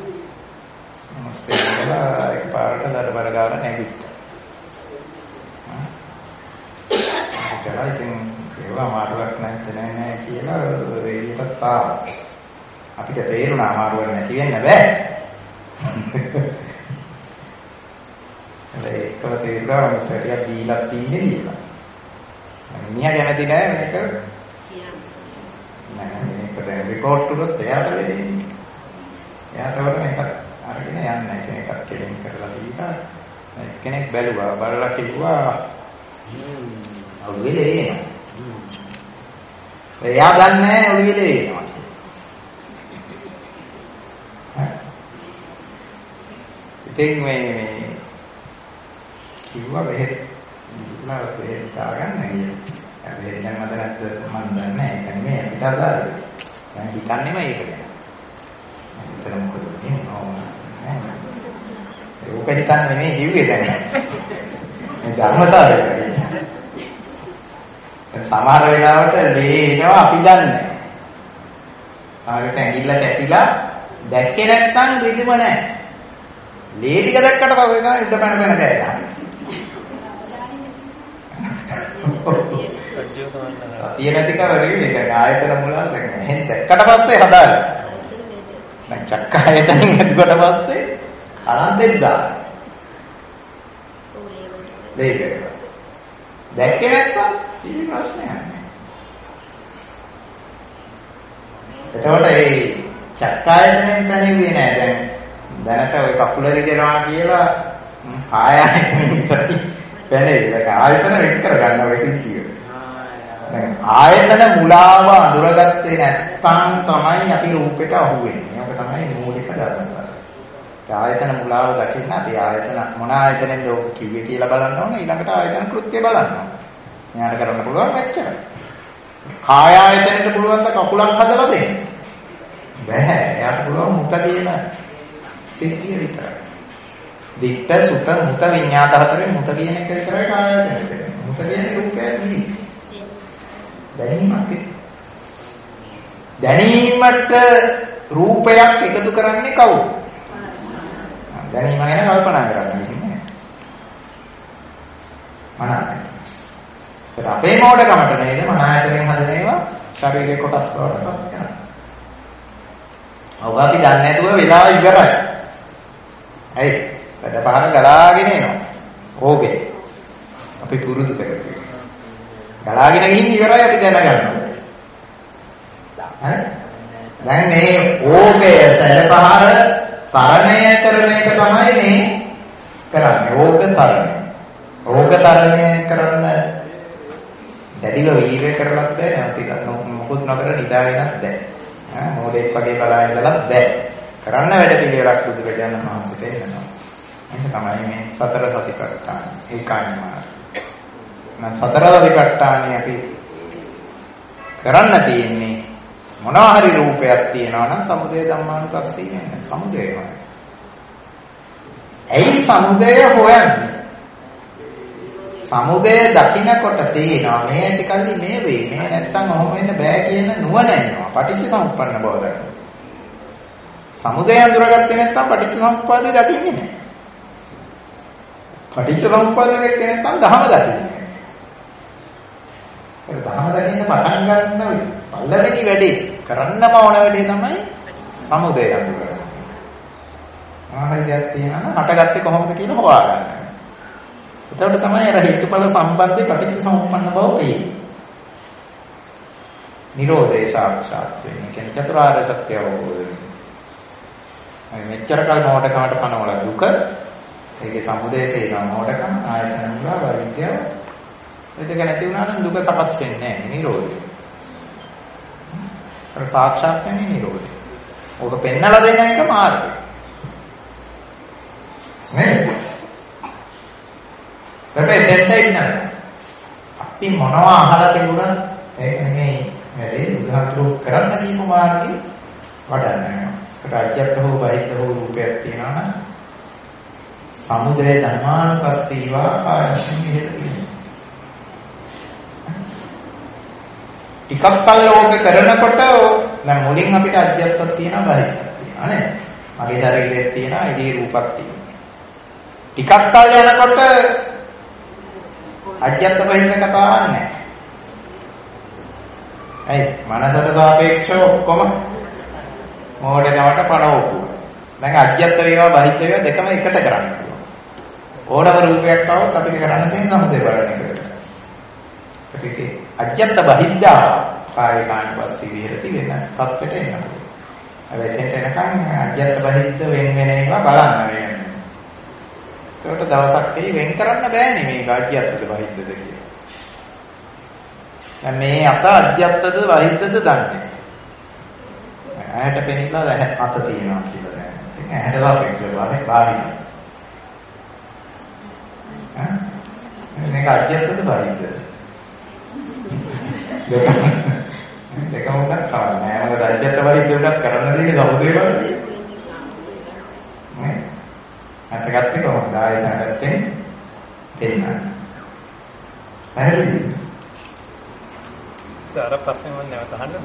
Speaker 1: මොස්සෙලා එකපාරට දරබර ගාලා නැගිට්ටා. ඒකලා ඉතින් ඒවා මාරුවක් නැහැ කියලා එළියට ආවා. අපිට තේරුණා අමාරුවක් නැති වෙන්න බෑ. ඒකව තේරුණා සැරියක් දීලා තින්නේ කියලා. මිනිහා කැමති නෑ මේක. නෑ මේක දැන් රෙකෝඩ් කරොත් එයාට දෙන්නේ. එයාට වල මේක අරගෙන යන්න එකක් කෙලින් කරලා දීලා කෙනෙක් බැලුවා බලලා කිව්වා ඔළුවේ එනවා. එයා දන්නේ ඔළුවේ එනවා. ඉතින් මේ කිව්වා බෙහෙත් ඉන්නවා බෙහෙත් ගන්න කියලා. බෙහෙත් දැන් මට නැත්නම් මම දන්නේ නැහැ. ඒක නෙමෙයි අපිට අදාළ. දැන් හිතන්නේම ඒක ගැන. එතන මොකද වෙන්නේ? ඕක හිතන්නේ නෙමෙයි කිව්වේ දැන්. මේ ධර්මතාවයයි. සමහර වෙලාවට ලේ එනවා අපි දන්නේ. ආයෙත් ඇඟිල්ල කැපිලා දැක්කේ නැත්නම් රිදිම නැහැ. ලේ ටික දැක්කට පස්සේ තමයි ඉඳ පැන පැන ගෑනවා. තියෙන ටික වෙරි මේක ආයතන මුලා දැන් එහෙන් දැක්කට පස්සේ හදාගන්න. දැන් චක්කායතනෙන් හදුවට පස්සේ අරන් දෙද්දා. දෙයක. දැක්කේ නැත්නම් ඉතින් ප්‍රශ්නයක් නෑ. එතකොට ඒ චක්කායතනෙන් පැනෙන්නේ නෑ දැන් දැනට ඔය කකුල රිදෙනවා කියලා ආයතනෙ විතරයි පැනේ. ඒක ආයතන වෙන් කරගන්න ඔය සිද්ධිය. දැන් ආයතන මුලාව අඳුරගත්තේ නැත්නම් තමයි අපි රූපෙට අහු වෙන්නේ. ඒක තමයි මූලික ධර්මතාවය. ආයතන මුලාව දකින්න අපි ආයතන මොන ආයතනෙන්ද ඔක් කිව්වේ කියලා බලන්න ඕනේ. ඊළඟට ආයතන කෘත්‍ය බලන්න ඕනේ. මෙයාට කරන්න පුළුවන් මෙච්චරයි. කාය ආයතනෙට පුළුවන් ද කකුලක් හදලා දෙන්න. බෑ. එයාට පුළුවන් මුත කියන සිද්ධිය විතරයි. දික්ත සුත මුත විඤ්ඤාත හතරෙන් මුත කියන එක විතරයි කාය ආයතනෙට. මුත කියන්නේ රූපය නෙවෙයි. දැනීමට රූපයක් එකතු කරන්නේ කවුද? දැනීම ගැන කල්පනා කරන්න ඉන්නේ. මනස. ඒක අපේ මොඩකමට නේද මන ආයතනයෙන් හදන ඒවා ශරීරයේ කොටස් වලට පත් කරනවා. ඔබ අපි දන්නේ නැතුව වෙලා ඉවරයි. ඇයි? වැඩපාර ගලාගෙන එනවා. ඕකේ. අපි පුරුදු කරගන්න. ගලාගෙන ගිහින් ඉවරයි අපි දැනගන්නවා. හරි? දැන් මේ ඕකේ සැඩපහර තරණය කරන එක තමයි මේ කරන්නේ. ඕක තරණය. ඕක තරණය කරන්න දැඩිව වීර්ය කරලත් බෑ. නැතික මොකුත් නොකර නිදාගෙනත් බෑ. මොඩෙක් වගේ බලා ඉඳලත් බෑ. කරන්න වැඩ පිළිවෙලක් බුදුරජාණන් වහන්සේට එනවා. ඒක තමයි මේ සතර සතිපට්ඨාන. ඒකායන මාර්ගය. සතර සතිපට්ඨානෙ අපි කරන්න තියෙන්නේ මොනවා හරි රූපයක් තියෙනවා නම් සමුදය ධම්මානුපස්සී නේ සමුදයයි. ඇයි සමුදය හොයන්නේ? සමුදය දකින්නකොට තේනවා මේ ඇතිකල්ලි මේ වෙයි. මේ නැත්තම් ඔහොම වෙන්න බෑ කියන නුවණ එනවා. පටිච්චසමුප්පන්න බව දකින්න. සමුදය අඳුරගත්තේ නැත්තම් පටිච්චසමුප්පාදේ දකින්නේ නැහැ. පටිච්චසමුප්පාදේ දැක්කේ නැත්තම් ධහම දකින්නේ. ඒක ධහම දකින්න පටන් ගන්න පළවෙනි වැඩේ කරන්නම ඕන වැඩේ තමයි සමුදය අඳුරගන්න. ආහාරයක් තියෙනවා හටගත්තේ කොහොමද කියන හොයාගන්න. එතකොට තමයි අර හේතුඵල සම්බන්ධේ පටිච්චසමුප්පන්න බව පේන්නේ. නිරෝධේ සාක්ෂාත් වෙන්නේ. කියන්නේ චතුරාර්ය සත්‍ය අවබෝධ වෙන්නේ. මෙච්චර කල් මොඩකමට පනවල දුක ඒකේ සමුදය තේනවා මොඩකම ආයතන මුලා විද්‍යාව ඒක නැති වුණා නම් දුක සකස් වෙන්නේ නැහැ නිරෝධය. අර සාක්ෂාත් වෙන්නේ නිරෝධය. ඕක පෙන්නලා දෙන එක මාර්ගය. නේද? හැබැයි දෙන්න ඉන්නවා. අපි මොනවා අහලා තිබුණත් ඒක නෙමෙයි වැඩේ උදාහරණ කරන්න දීපු මාර්ගේ වඩන්න. රාජ්‍යත් හෝ බහිත හෝ රූපයක් තියෙනවා නම් සමුදය ධර්මානුපස්සීවා කායශීල හේතුයි. ටිකක් කල් ඕක කරනකොට දැන් මුලින් අපිට අධ්‍යත්තක් තියෙනවා බහිතක් තියෙනවා නේද? මගේ ශරීරයේ තියෙනවා ඉදී රූපක් තියෙනවා. ටිකක් කල් යනකොට අධ්‍යත්ත බහිත කතාවක් නැහැ. ඇයි? මනසට සාපේක්ෂව ඔක්කොම මොඩකමට පනවපු. දැන් අධ්‍යත්ත වේවා බහිත වේවා දෙකම එකට කරන්න පුළුවන්. ඕනම රූපයක් આવොත් අපිට කරන්න තියෙන සමුදය බලන එක. ඒක අධ්‍යත්ත බහිද්දා කායිකානුපස්සී විහෙරති වෙන තත්ත්වයට එන්න පුළුවන්. හැබැයි එතනට එනකන් අධ්‍යත්ත බහිද්ද වෙන වෙන ඒවා බලන්න වෙනවා. ඒකට දවසක් වෙන් කරන්න බෑනේ මේක අධ්‍යත්තද බහිද්දද කියලා. දැන් මේ අත අධ්‍යත්තද බහිද්දද දන්නේ. ඇහැට පෙනිලා අත තියෙනවා කියලා දැන්. ඒක ඇහැට සාපේක්ෂව බාහිර. මේක අධ්‍යත්තද බහිද්දද? දෙකම උනත් කවන්නේ නැහැ. මොකද රජ්‍යත වෛද්‍යවලත් කරන්න දෙන්නේ සමුදේ බලන්නේ. නේ? අතගත්තේ කොහොමද? ආයෙත් නැගත්තේ දෙන්න. පැහැදිලිද?
Speaker 2: සාර ප්‍රශ්නේ මම නැවත අහන්නද?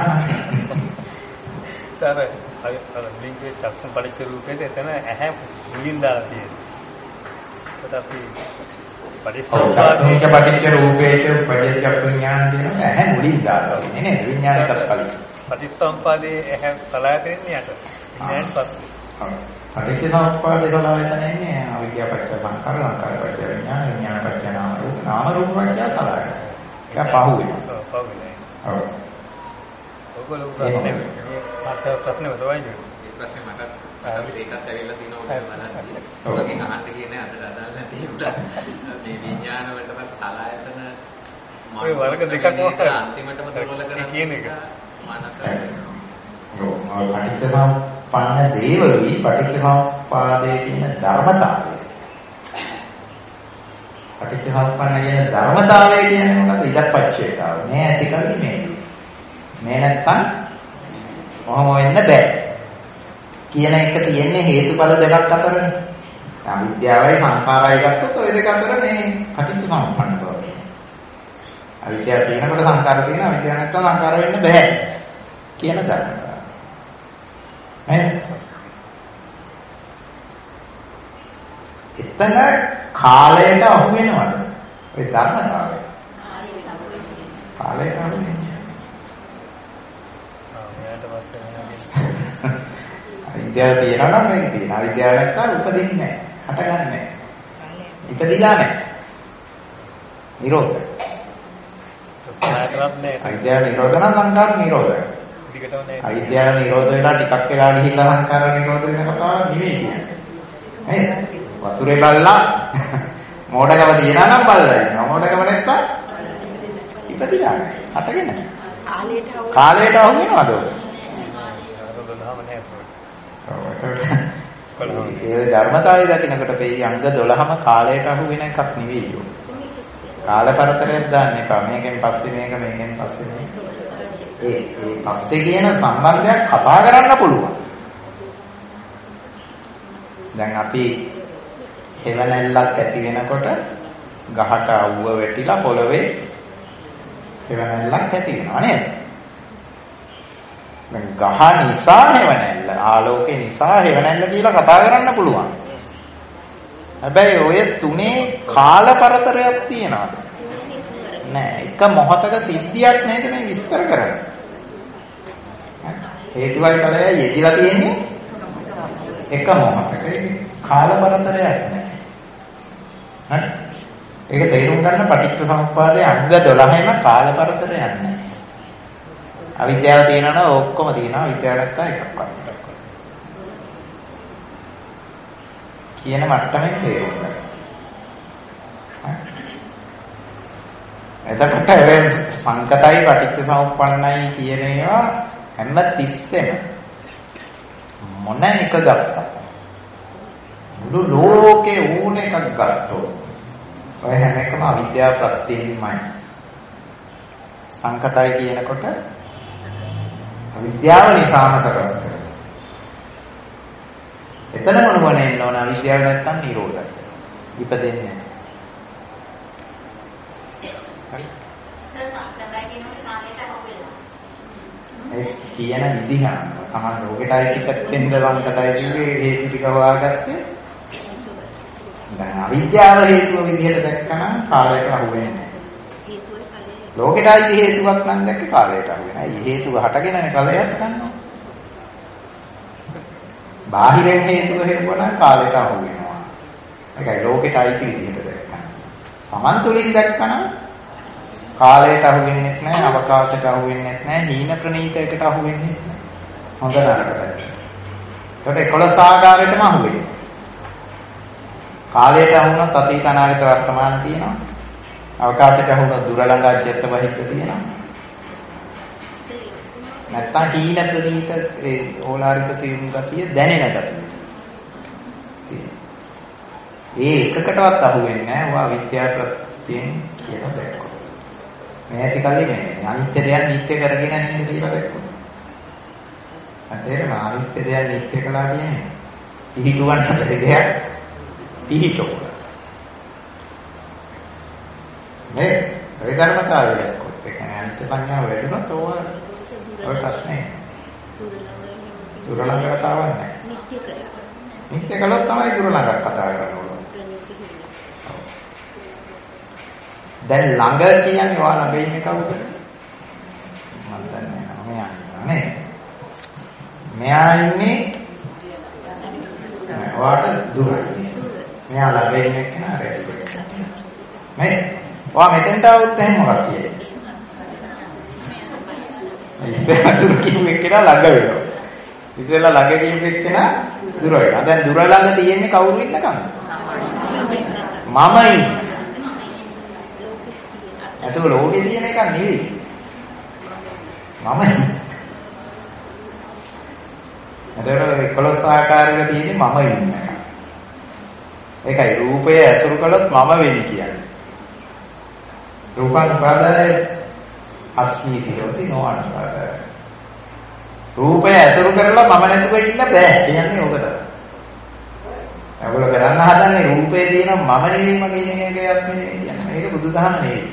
Speaker 2: සාර අර ලිංගයේ චක්කු පරිච්ඡ රූපේද එතන ඇහැ මුලින් දාලා තියෙනවා. ඒත් අපි
Speaker 1: පටිච්ච පටිච්ච රූපේට පටිච්ච විඥාන කියන ඇහැ මුලින් දාලා තියෙන්නේ නේද? විඥානයත් කලින්.
Speaker 2: පටිච්චසමුප්පාදේ ඇහැ සලආයතනෙ යට. විඥානයෙන් පස්සේ.
Speaker 1: පටිච්චසමුප්පාදේ සලආයතනෙන්නේ අවිද්‍යාව පත්‍ය සංකාර සංකාර පත්‍ය විඥාන විඥාන පත්‍ය නාම රූප නාම රූප පත්‍ය සලආයතන. ඒක පහු වෙනවා.
Speaker 2: පහු වෙනවා. ඔව්. ඔයගොල්ලෝ ප්‍රශ්නේ මාත් ප්‍රශ්නේ වදවයිද?
Speaker 4: ඒ ප්‍රශ්නේ මට ඒකත් ඇවිල්ලා තියෙනවා බලන්න. ඔයගෙන් අහන්න කියන්නේ අද අදාළ නැති උට මේ විඥාන වලටම සලආයතන
Speaker 2: ඔය වර්ග දෙකක් මොකක්ද
Speaker 4: අන්තිමටම දුර්වල කරන
Speaker 2: කියන එක.
Speaker 4: මානස
Speaker 1: පටිච්චසමුප්පන්න දේවලුයි පටිච්චසමුප්පාදයේ කියන ධර්මතාවය. පටිච්චසමුප්පන්න කියන ධර්මතාවය කියන්නේ මොකක්ද? ඉදප්පච්චේතාව. මේ ඇති කල්ලි මේ. මේ නැත්තම් මොහොම වෙන්න බෑ. කියන එක තියෙන්නේ හේතුඵල දෙකක් අතරනේ. අවිද්‍යාවයි සංඛාරයි ගත්තොත් ওই දෙක අතර මේ පටිච්චසමුප්පන්න බව. අවිද්‍යාව තියෙනකොට සංඛාර තියෙනවා, අවිද්‍යාව නැත්නම් සංඛාර වෙන්න බෑ කියන ධර්මතාවය. එතන කාලයට අහු වෙනවද? ඒ ධර්මතාවය. කාලයට අහු වෙන්නේ. අවිද්‍යාව තියෙනවා නම් මේක තියෙනවා. අවිද්‍යාව නැත්නම් උපදින්නේ නැහැ. හටගන්නේ නැහැ. ඉපදිලා නැහැ. නිරෝධය. අවිද්‍යාව නිරෝධ නම් සංඛාර නිරෝධය. අවිද්‍යාව නිරෝධ වෙලා ටිකක් වෙලා ගිහිල්ලා සංඛාර නිරෝධ වෙන කතාව නෙවෙයි කියන්නේ. නේද? වතුරේ බල්ලා මෝඩකම තියනවා නම් බල්ලා ඉන්නවා. මොඩකම නැත්තම් ඉපදිලා නැහැ. හටගෙන නැහැ. කාලයට අහු වෙනවද ඔය? ඒ ධර්මතාවය දකින්නකොට මේ අංග 12ම කාලයට අහු වෙන එකක් නෙවෙයි. කාල පරතරයක් දාන්න එපා. මේකෙන් පස්සේ මේක මේකෙන් පස්සේ මේක. ඒ පස්සේ කියන සම්බන්ධයක් කතා කරන්න පුළුවන්. දැන් අපි හෙවණැල්ලක් ඇති වෙනකොට ගහට අවුව වැටිලා පොළවේ හෙවණැල්ලක් ඇති වෙනවා නේද? දැන් ගහ නිසා හෙවණැල්ල, ආලෝකේ නිසා හෙවණැල්ල කියලා කතා කරන්න පුළුවන්. හැබැයි ඔය තුනේ කාල පරතරයක් තියනවාද? නෑ. එක මොහොතක සිද්ධියක් නේද මේ විස්තර කරන්නේ. හේතුවයි ඵලයයි යෙදිලා තියෙන්නේ එක මොහොතක. කාල පරතරයක් නෑ. හරි? ඒක තේරුම් ගන්න පටිච්චසමුප්පාදයේ අංග 12ෙම කාල පරතරයක් නෑ. අවිද්‍යාව තියෙනවා නම් ඔක්කොම තියෙනවා. අවිද්‍යාව නැත්තම් එකක්වත්. කියන මට්ටමේ තේරුම් ගන්න. එතකොට ඒ සංකතයි පටිච්චසමුප්පන්නයි කියන ඒවා හැම තිස්සෙම මොන එක ගත්තා මුළු ලෝකේ ඕන එකක් ගත්තොත් ඔය හැම එකම අවිද්‍යාව ප්‍රත්‍යයෙන්මයි. සංකතයි කියනකොට අවිද්‍යාව නිසාම සකස් කරනවා. එතන මොනවද එන්න ඕන? අවිද්‍යාව නැත්තම් නිරෝධය. ඉපදෙන්නේ නැහැ. හරි. ඒ කියන විදිහ තමයි ඔකටයි ටිකෙන් දවන්කටයි කිව්වේ හේතු ටික හොයාගත්තේ. දැන් අවිද්‍යාව හේතුව විදිහට දැක්කම කාලයට අහු වෙන්නේ නැහැ. ලෝකෙටයි හේතුවක් නම් දැක්ක කාලයට අහු වෙනවා. ඒ හේතුව හටගෙන ඵලයක් ගන්නවා. බාහිරෙන් හේතුව හේතුවනම් කාලයට අහු වෙනවා. ඒකයි ලෝකෙටයි විදිහට දැක්කම. Taman තුලින් දැක්කම කාලයට අහු වෙන්නේ නැහැ, අවකාශයට අහු වෙන්නේ නැහැ, හීන ප්‍රනීතයකට අහු වෙන්නේ නැහැ. හොඳ නරකට. ඒකට 11 ආකාරයටම අහු වෙනවා. කාලයට අහු වුණොත් අතීත අනාගත වර්තමාන තියෙනවා. අවකාශයට අහු වුණොත් දුර ළඟ අජ්‍යත්ත බහිද්ද තියෙනවා. නැත්තම් හීන ප්‍රනීත ඒ ඕලාරික සියුම් ගතිය දැනෙන ගතිය. ඒ එකකටවත් අහු වෙන්නේ නැහැ. ඔයා විද්‍යාව ප්‍රත්‍යයෙන් කියලා දැක්කොත්. මේ ඇති කල්ලි මේ අනිත්‍ය දෙයක් නිත්‍ය කරගෙන යන්නේ කියලා දැක්කොත්. අතේරම අනිත්‍ය දෙයක් නිත්‍ය කළා කියන්නේ පිහිටුවන් හතර දෙයක් පිහිටුව. මේ ධර්මතාවය දැක්කොත් ඒ කියන්නේ අනිත්‍ය සංඥාව වැඩිනොත් ඔය ප්‍රශ්නේ දුරලංග කතාවක් නැහැ. නිත්‍ය කරලා. නිත්‍ය කළොත් තමයි දුරලංග කතා කරන්නේ. දැන් ළඟ කියන්නේ ඔයා ළඟ ඉන්නේ කවුද? මම දන්නේ නැහැ. මෙයා නේ. මෙයා ඉන්නේ ඔයාට දුරයි. මෙයා ළඟ ඉන්නේ කෙනා රැඳෙන්නේ. මේ ඔයා මෙතෙන්ට આવුත් එහෙනම් මොකක්ද කියන්නේ? ඉතින් දුර කිව්වේ කෙනා ළඟ වෙනවා. ඉතින්ලා ළඟ කිව්වේ කෙනා දුර වෙනවා. දැන් දුර ළඟ තියෙන්නේ කවුරු ඉන්නකම්ද? මම ඉන්නේ. ඒක ලෝකේ තියෙන එකක් නෙවෙයි. මම. ඒතර 11 ආකාරයක තියෙන්නේ මම ඉන්න එක. ඒකයි රූපය ඇසුරු කළොත් මම වෙන්නේ කියන්නේ. රූපානුපාදය අස්මි කියෝති නොඅනුපාදය. රූපය ඇසුරු කරලා මම නැතුව ඉන්න බෑ. කියන්නේ ඕක තමයි. ඒගොල්ලෝ කරන්න හදන්නේ රූපේ තියෙන මම නෙවෙයි මගේ එකක් නෙවෙයි කියන්නේ. මේක බුදුදහම නෙවෙයි.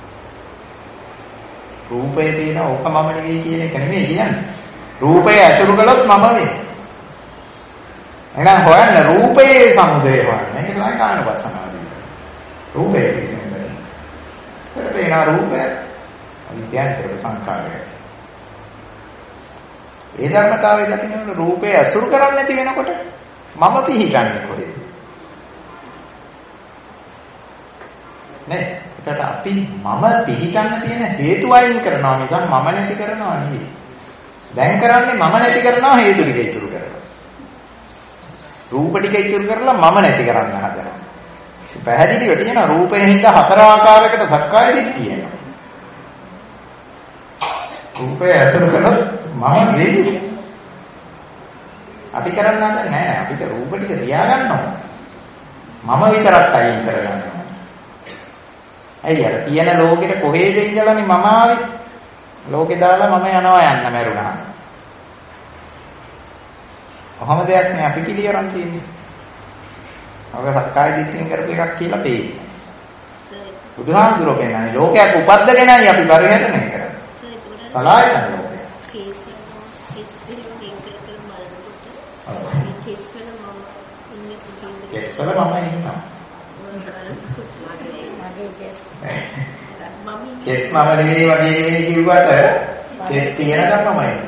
Speaker 1: රූපේ තියෙන ඕක මම නෙවෙයි කියන එක නෙවෙයි කියන්නේ. රූපය ඇසුරු කළොත් මම වෙන්නේ. එහෙනම් හොයන්න රූපයේ සමුදය හොයන්න. ඒක තමයි කායනවසනාවදී. රූපේ කියන්නේ. ඒකේ රූපය අනිත්‍යයට සංඛාරය. ඒ ධර්මතාවය දකින්නකොට රූපය ඇසුරු කරන්නේ නැති වෙනකොට මම පිහිටන්නේ කොහෙද? නේ? ඒකට අපි මම පිහිටන්න තියෙන හේතු වයින් කරනවා මිසක් මම නැති කරනවා නෙවෙයි. දැන් කරන්නේ මම නැති කරනවා හේතු ටික ඉතුරු කරලා. රූප ටික ඉතුරු කරලා මම නැති කරන්න හදනවා. පැහැදිලිව තියෙන රූපයෙන් හින්දා හතර ආකාරයකට සක්කාය දිට්ඨිය එනවා. රූපය ඇසුරු කළොත් මම වෙන්නේ. අපි කරන්න හදන්නේ නැහැ. අපිට රූප ටික තියාගන්න ඕන. මම විතරක් අයින් කරගන්න ඕන. ඇයි අර තියෙන ලෝකෙට කොහේද ඉඳලානේ මම ආවේ? ලෝකේ දාලා මම යනවා යන්න මැරුණා. කොහොම දෙයක් නේ අපි පිළියරන් තියෙන්නේ. ඔය සක්කාය දිට්ඨියෙන් කරපු එකක් කියලා තේින්නේ. බුදුහාමුදුරුවෝ කියන්නේ ලෝකයක් උපද්දගෙනයි අපි පරිහරණය කරන්නේ. සලායතන ලෝකය. කෙස්වල මම ඉන්නවා. කෙස් මම නෙවෙයි වගේ නෙවෙයි කිව්වට කෙස් තියෙනකම් මම ඉන්නවා.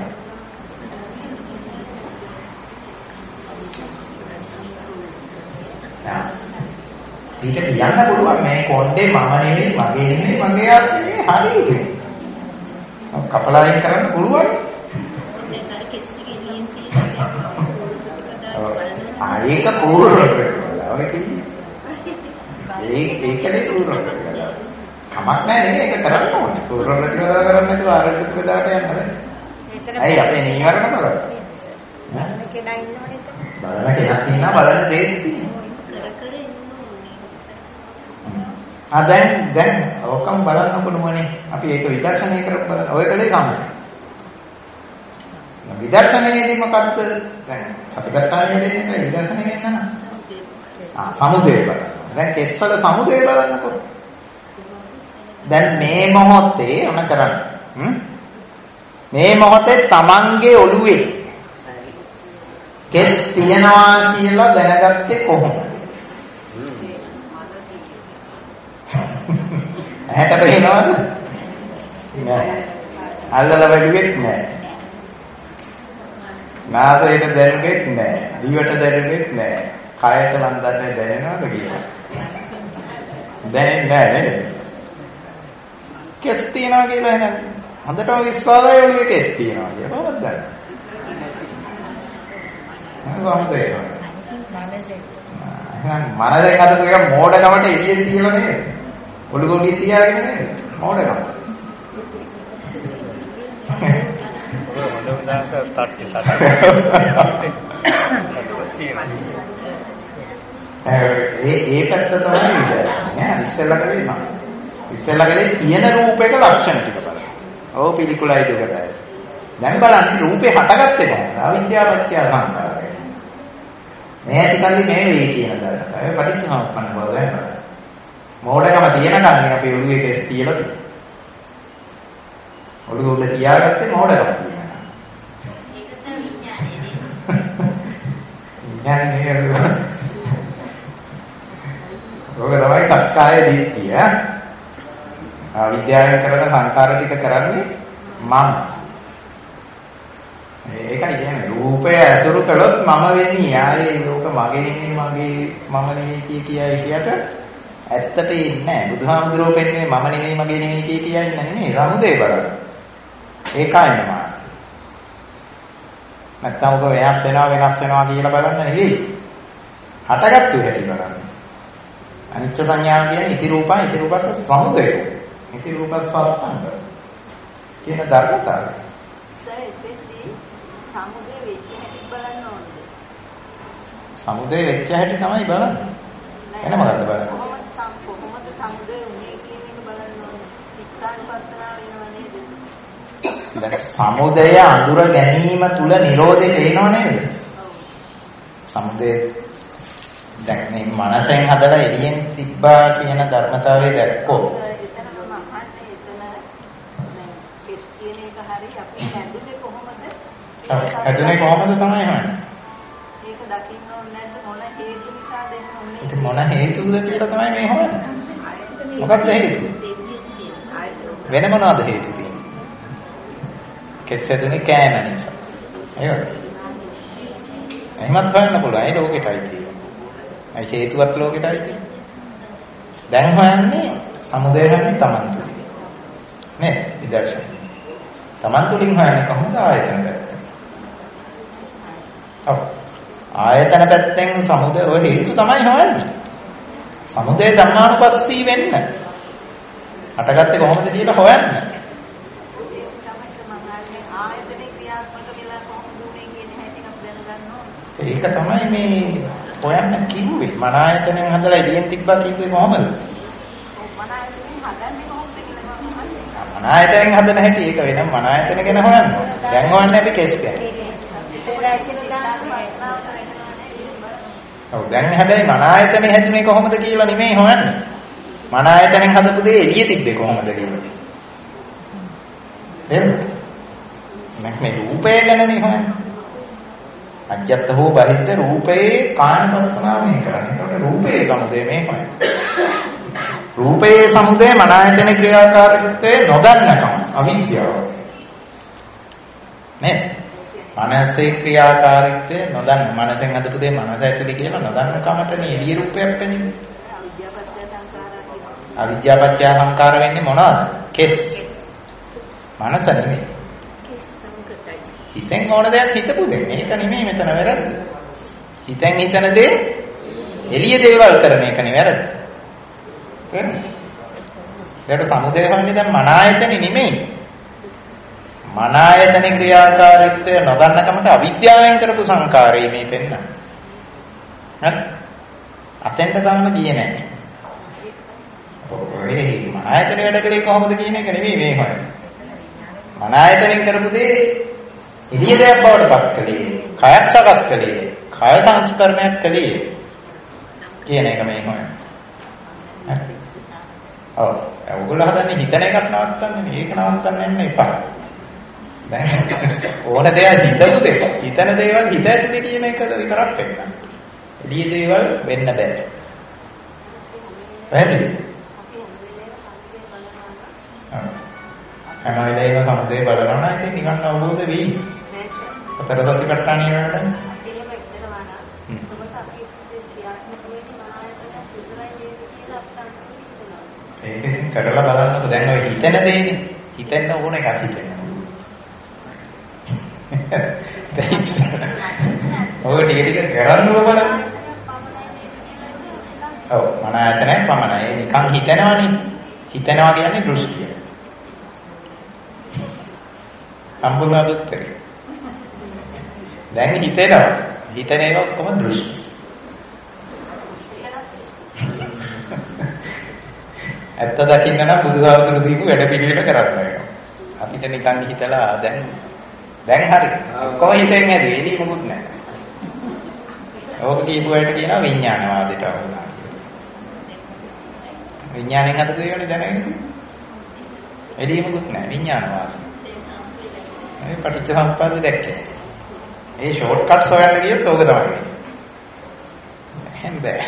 Speaker 1: ඊට කියන්න පුළුවන් මේ කොණ්ඩේ මම නෙවෙයි මගේ නෙවෙයි මගේ ආත්මේ හරියට. කපලායින් කරන්න පුළුවන්. ඒක පූර්ව කරලා. ඔය කිව්වේ. ඒකනේ පූර්ව කරලා. කමක් නැහැ නේද? ඒක කරන්න ඕනේ. පූර්ව ප්‍රතිවදා කරන්න නැතුව ආරම්භක ප්‍රදාට යන්න බෑ. ඇයි අපේ නීවරණ බලන්න. බලන කෙනා ඉන්නවනේ එතන. බලන කෙනා ඉන්නා බලන දේ තියෙනවා. දැන් ඕකම බලන්නකො මොනේ අපි ඒක විදර්ශනය කරලා බලන්න. ඔය කලේ සම්මත. විදර්ශනයේදී මොකද්ද? දැන් සතිපට්ඨානයේ දෙන්නේ විදර්ශනයේ නේද? සමුදය බලන්න. දැන් කෙස්වල සමුදය බලන්නකො. දැන් මේ මොහොතේ මොන කරන්නේ? මේ මොහොතේ Tamange ඔළුවේ කෙස් තියනවා කියලා දැනගත්තේ කොහොමද? ඇහැට පේනවද? නෑ. අල්ලලා වැඩිවෙත් නෑ. නාසයට දැනෙන්නේ නෑ. දිවට දැනෙන්නේ නෑ. කයට නම් දන්නේ දැනෙනවද කියලා? දැනෙන්නේ නෑ නේද? කෙස් තියනවා කියලා එහෙනම් හොඳටම විශ්වාසයි ඔළුවේ කෙස් තියනවා කියලා. කොහොමද දන්නේ? මනසේ. මනසේ හදපු එක මෝඩකමට එළියෙන් තියලා නේද? ඔළුව ගොඩිය තියාගෙන නේද? මෝඩකම.
Speaker 2: හොඳ උදාහරණයක් තට්ටි ඒ පැත්ත තමයි ඉන්නේ. ඉස්සෙල්ලා කරේ
Speaker 1: ඉස්සෙල්ලා ගලේ තියෙන රූපයක ලක්ෂණ ටික බලන්න. ඕ පිළිකුලයි දුකයි. දැන් බලන්න රූපේ හටගත්තේ කොහොමද? අවිද්‍යාව පත්‍ය සංඛාරය. මේ ඇතිකල්ලි මේ වෙයි කියන දරකට. ඒ පටිච්චසමුප්පන්න බව දැනගන්න. මෝඩකම තියෙන කන්නේ අපි ඔළුවේ කෙස් තියලා තියෙනවා. ඔළුව උඩ තියාගත්තේ මෝඩකම තියෙනවා.
Speaker 5: ඒක විඥානේ.
Speaker 1: විඥානේ ඔක තමයි සක්කාය දිට්ඨිය. අවිද්‍යාවෙන් කරන සංකාර ටික කරන්නේ මම. ඒකයි කියන්නේ රූපය ඇසුරු කළොත් මම වෙන්නේ. ආයේ ලෝක මගේ නෙමෙයි මම නෙමෙයි කියයි කියට ඇත්තට ඉන්නේ නැහැ. බුදුහාමුදුරුවෝ පෙන්නේ මම නෙමෙයි මගේ නෙමෙයි කියන්නේ නෙමෙයි. සමුදේ බලන්න. ඒකයි නම. නැත්තම් ඔක වෙනස් වෙනවා කියලා බලන්න නෙවෙයි. හටගත්තු හැටි බලන්න. අනිච්ච සංඥා කියන්නේ ඉති රූපස් සමුදය. ඉති රූපස් සත්‍යංග කියන ධර්මතාවය.
Speaker 6: සමුදේ වෙච්ච හැටි බලන්න ඕනේ.
Speaker 1: සමුදේ වෙච්ච හැටි තමයි බලන්නේ. එන මොකද්ද බලන්නේ?
Speaker 6: කොහොමද සමුදේ උනේ කියන එක බලන්න ඕනේ. චිත්තානුපස්සනාව වෙනව නේද?
Speaker 1: දැන් සමුදය අඳුර ගැනීම තුල නිරෝධය පේනව නේද? සමුදේ දැන් මේ මනසෙන් හදලා එළියෙන් තිබ්බා කියන ධර්මතාවය දැක්කෝ.
Speaker 6: එතනම අහන්නේ එතන දැන් කෙස් කියන එක හරි අපි හැදුනේ කොහොමද?
Speaker 1: හැදුනේ කොහොමද තමයි අහන්නේ.
Speaker 6: ඒක දකින්න ඕනේ නැද්ද මොන හේතු නිසා දෙන්න ඕනේ?
Speaker 1: ඉතින් මොන හේතුවද කියලා තමයි මේ හොයන්නේ. මොකක්ද හේතුව? වෙන මොනවාද හේතු තියෙන්නේ? කෙස් හැදුනේ කෑම නිසා. එහෙමද? එහෙමත් හොයන්න පුළුවන්. ඒ ලෝකෙටයි තියෙන්නේ. ඒ හේතුවත් ලෝකෙටයි තියෙන්නේ. දැන් හොයන්නේ සමුදය හැන්නේ Taman තුලින්. නේද? විදර්ශනය. Taman තුලින් හොයන්නේ කොහොමද ආයතන පැත්තෙන්? ඔව්. ආයතන පැත්තෙන් සමුදය ඔය හේතු තමයි හොයන්නේ. සමුදය ධම්මානුපස්සී වෙන්න. හටගත්තේ කොහොමද කියලා හොයන්න.
Speaker 6: ආයතනේ ක්‍රියාත්මක වෙලා කොහොමද උනේ කියන හැටි අපි දැනගන්න ඕනේ.
Speaker 1: ඒක තමයි මේ හොයන්න කිව්වේ. මන ආයතනෙන් හදලා එළියෙන් තිබ්බා කිව්වේ කොහොමද?
Speaker 6: මන ආයතනෙන් හදන්නේ කොහොමද කියලා මම අහන්නේ.
Speaker 1: මන ආයතනෙන් හදන හැටි ඒක වෙනම මන ආයතන ගැන හොයන්න ඕනේ. දැන් හොයන්නේ අපි කෙස් ගැන. ඔව් දැන් හැබැයි මන ආයතනේ හැදුනේ කොහොමද කියලා නෙමෙයි හොයන්නේ. මන ආයතනෙන් හදපු දේ එළිය තිබ්බේ කොහොමද කියලා. එහෙමද? මේ රූපය ගැනනේ හොයන්නේ. අජ්ජත් හෝ බහිද්ද රූපේ කායපස්සනාව මේ කරන්නේ. ඒකට රූපේ සමුදය මේ හොයන්නේ. රූපේ සමුදය මන ආයතන ක්‍රියාකාරීත්වයේ නොදන්නකම අවිද්‍යාව. නේද? මනසේ ක්‍රියාකාරීත්වය නොදන්න මනසෙන් හදපු දේ මනස ඇතුලේ කියලා නොදන්න කමටනේ එළිය රූපයක් පෙනෙන්නේ. අවිද්‍යාපත්‍ය සංකාර වෙන්නේ මොනවද? කෙස්. මනස නෙමෙයි. හිතෙන් ඕන දෙයක් හිතපු දෙයක්. මේක නෙමෙයි මෙතන වැරද්ද. හිතෙන් හිතන දේ එළිය දේවල් කරන එක නෙවෙයි වැරද්ද. තේරෙනවද? ඒකට සමුදය හොයන්නේ දැන් මන ආයතනෙ නෙමෙයි. මන ආයතන ක්‍රියාකාරීත්වය නොදන්නකමට අවිද්‍යාවෙන් කරපු සංකාරය මේ පෙන්නන. හරි? අතෙන්ට තාම ගියේ නැහැ. ඔය මන ආයතන වැඩ කලේ කොහොමද කියන එක නෙමෙයි මේ හොයන්නේ. මන ආයතනෙන් කරපු දේ එළිය දෙයක් බවට පත් කළේ, කයත් සකස් කළේ, කය සංස්කරණයක් කළේ කියන එක මේ හොයන්නේ. හරි? ඔව්. ඔයගොල්ලෝ හදන්නේ හිතන එකක් නවත්තන්නේ. මේක නවත්තන්න යන්න එපා. දැන් ඕන දෙයක් හිතපු දෙයක්. හිතන දේවල් හිත ඇතුලේ කියන එක විතරක් වෙන්න. එළිය දේවල් වෙන්න බෑ. පැහැදිලිද? හැම වෙලේම සමුදේ බලනවා නම් ඉතින් නිකන් අවබෝධ වෙයි. අතර සතිපට්ඨානය වලට ඒක ඉතින් කරලා බලන්නකො. දැන් ඔය හිතන දේනේ. හිතෙන්න ඕන එකක් හිතෙන්න. ඔය ටික ටික කරන්නකො බලන්න. ඔව් මන ආයතනයක් පමණයි. නිකන් හිතනවනේ. හිතනවා කියන්නේ දෘෂ්ටිය. සම්පූර්ණ උත්තරේ. දැන් හිතේනවා. හිතන ඒවා ඔක්කොම දෘෂ්ටි. ඇත්ත දකින්න නම් බුදුහාමුදුරු දීපු වැඩ පිළිවෙල කරන්න වෙනවා. අපිට නිකන් හිතලා දැන් හරි. කොහොම හිතෙන් ඇදුවේ එළිය මොකුත් නැහැ. ඕක කියපු වලට කියනවා විඥානවාදයට වුණා කියලා. විඥාණයෙන් හදපු ඒවානේ දැනගෙන තියෙන්නේ. එළිය මොකුත් නැහැ විඥානවාදය. මේ පටිච්චසමුප්පාද දැක්කේ. ඒ ෂෝට් කට්ස් හොයන්න ගියොත් ඕක තමයි. එහෙම බෑ.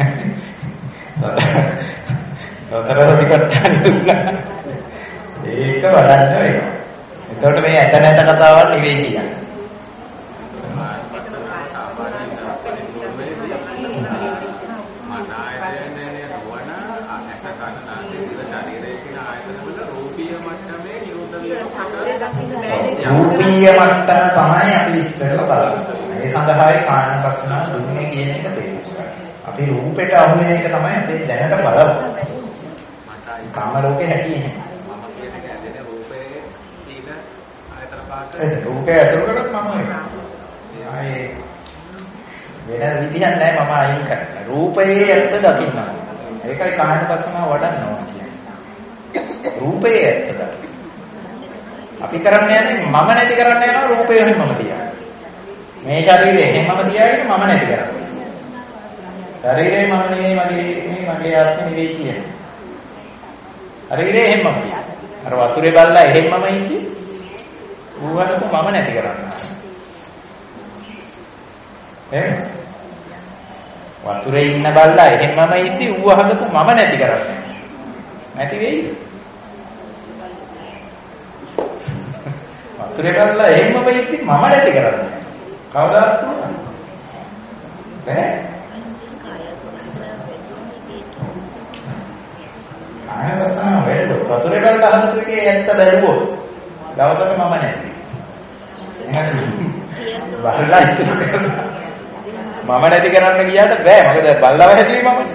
Speaker 1: සතරසතිපට්ඨාන දුන්නා. ඒක වඩන්න වෙනවා. එතකොට මේ ඇත නැත කතාවක් නෙවෙයි කියන්නේ. රූපීය මට්ටම තමයි අපි ඉස්සෙල්ලා බලන්නේ. ඒ සඳහායි කායනුපස්සනාව දුන්නේ කියන එක තේරුම් ගන්න. අපි රූපෙට අහු වෙන එක තමයි අපේ දැනට බලන්නේ. කාම ලෝකේ හැටියෙන්නේ. මම කියන එක ඇදෙන රූපේ ඊට ආයතන පාත. ඒ රූපේ ඇතුළට මම වෙනවා. ආයේ වෙන විදිහක් නැහැ මම අයින් කරන්නේ. රූපයේ ඇත්ත දකින්න. ඒකයි කායනුපස්සනාව වඩන්න ඕන කියන්නේ. රූපයේ ඇත්ත දකින්න. අපි කරන්නේ යන්නේ මම නැති කරන්න යනවා රූපය හැමම තියන්නේ. මේ ශරීරය හැමම තියාගෙන මම නැති කරන්නේ. ශරීරය මම නෙමෙයි මගේ ආත්මෙ නෙවෙයි කියන්නේ. ශරීරය හැමම තියන්නේ. අර වතුරේ බල්ලා එහෙමම ඉන්නේ. ඌවට මම නැති කරන්නේ. එහෙම. වතුරේ ඉන්න බල්ලා එහෙමම ඉන්නේ ඌව හදපු මම නැති කරන්නේ. නැති වෙයි. වතුරේ බලලා එහෙමම ඉති මම නැති කරන්නේ. කවදාවත් නෑ. ආයවසන වෙලොත් වතුරේ බලලා හදපු එකේ ඇත්ත බැලුවොත් දවසක මම නැති. එහෙනම් බලලා ඉතුරු කරලා මම නැති කරන්න ගියාට බෑ. මොකද බල්ලව හැදුවේ මමනේ.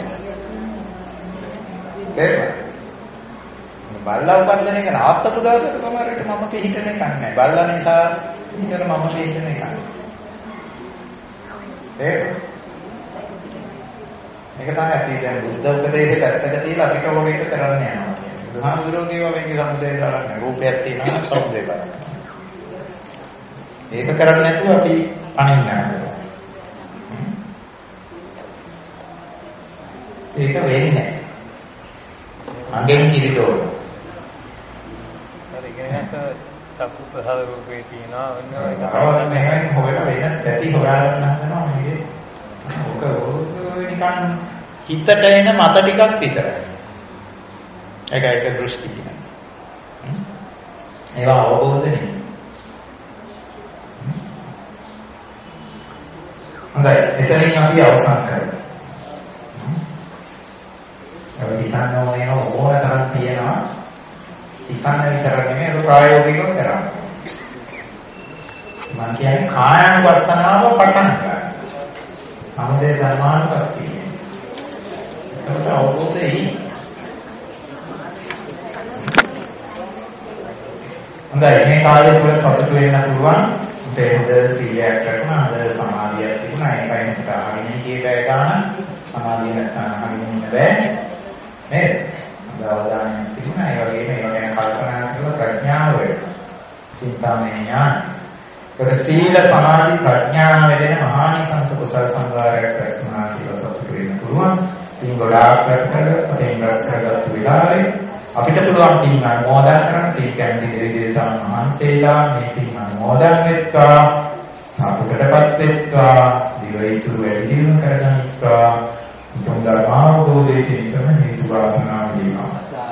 Speaker 1: තේරුණා? බල්ලා උපන්දන එක නාත්තපු දාතට සමහරවිට මම පිළිහිටන එකක් නැහැ. බල්ලා නිසා පිළිහිටන මම පිළිහිටන එකක්. ඒක තමයි අපි දැන් බුද්ධ උපදේශයේ පැත්තක තියලා අපිට ඕන එක කරන්න යනවා. බුදුහාමුදුරුවෝ කියවා මේකේ සමුදේ කරන්නේ රූපයක් තියෙනවා සමුදේ බලන්න. ඒක කරන්නේ නැතුව අපි අනින්නවා. ඒක වෙන්නේ නැහැ. මගෙන් කිරිතෝන
Speaker 2: ඒකට චක්කු ප්‍රසාද රූපේ තියෙනවා වෙන එක.
Speaker 1: අවුරුද්ද මෙහෙම හොයලා වෙන පැති හොයාගෙන හදනවා මේකේ. ඔක නිකන් හිතට එන මත ටිකක් විතරයි. ඒක දෘෂ්ටි කියන්නේ. ඒවා අවබෝධ නෙමෙයි. හොඳයි එතනින් අපි අවසන් කරමු. අපි හිතන්න ඕනේ ඕන තරම් තියෙනවා. ඉකන්න විතර නෙමෙයි ඒක ප්‍රායෝගිකව කරන්නේ. මම කියන්නේ කායानुපස්සනාව පටන් ගන්න. සමුදය ධර්මානුපස්සී. ඒකට අවබෝධෙයි. හොඳයි මේ කාලේ තුල සතුට වෙන්න පුළුවන්. ඒ හොඳ සීලයක් රැකන හොඳ සමාධියක් තිබුණා. ඒකයි මට අහන්නේ කීපය ගන්න. සමාධිය නැත්නම් අහන්නේ බෑ. නේද? අවදානය තිබුණා. ඒ වගේම ඒවා ගැන කල්පනා කරලා ප්‍රඥාව වෙනවා. චින්තාමය ඥාන. ඒක සීල සමාධි ප්‍රඥා වේදෙන මහානිසංස කුසල සංගාරයක් රැස්ුණා කියලා සතුටු වෙන්න පුළුවන්. ඉතින් ගොඩාක් රැස් කරගත්තු වෙලාවේ අපිට පුළුවන් තින් අනුමෝදන් කරන්න තීකැන්ති දෙවිදේවතාවුන් වහන්සේලා මේ තින් අනුමෝදන් වෙත්වා සතුටටපත් වෙත්වා දිවයිසුරු වැඩි දියුණු කරගනිත්වා උතුම් ධර්මාවබෝධයේ පිණිසම හේතු වාසනා වේවා.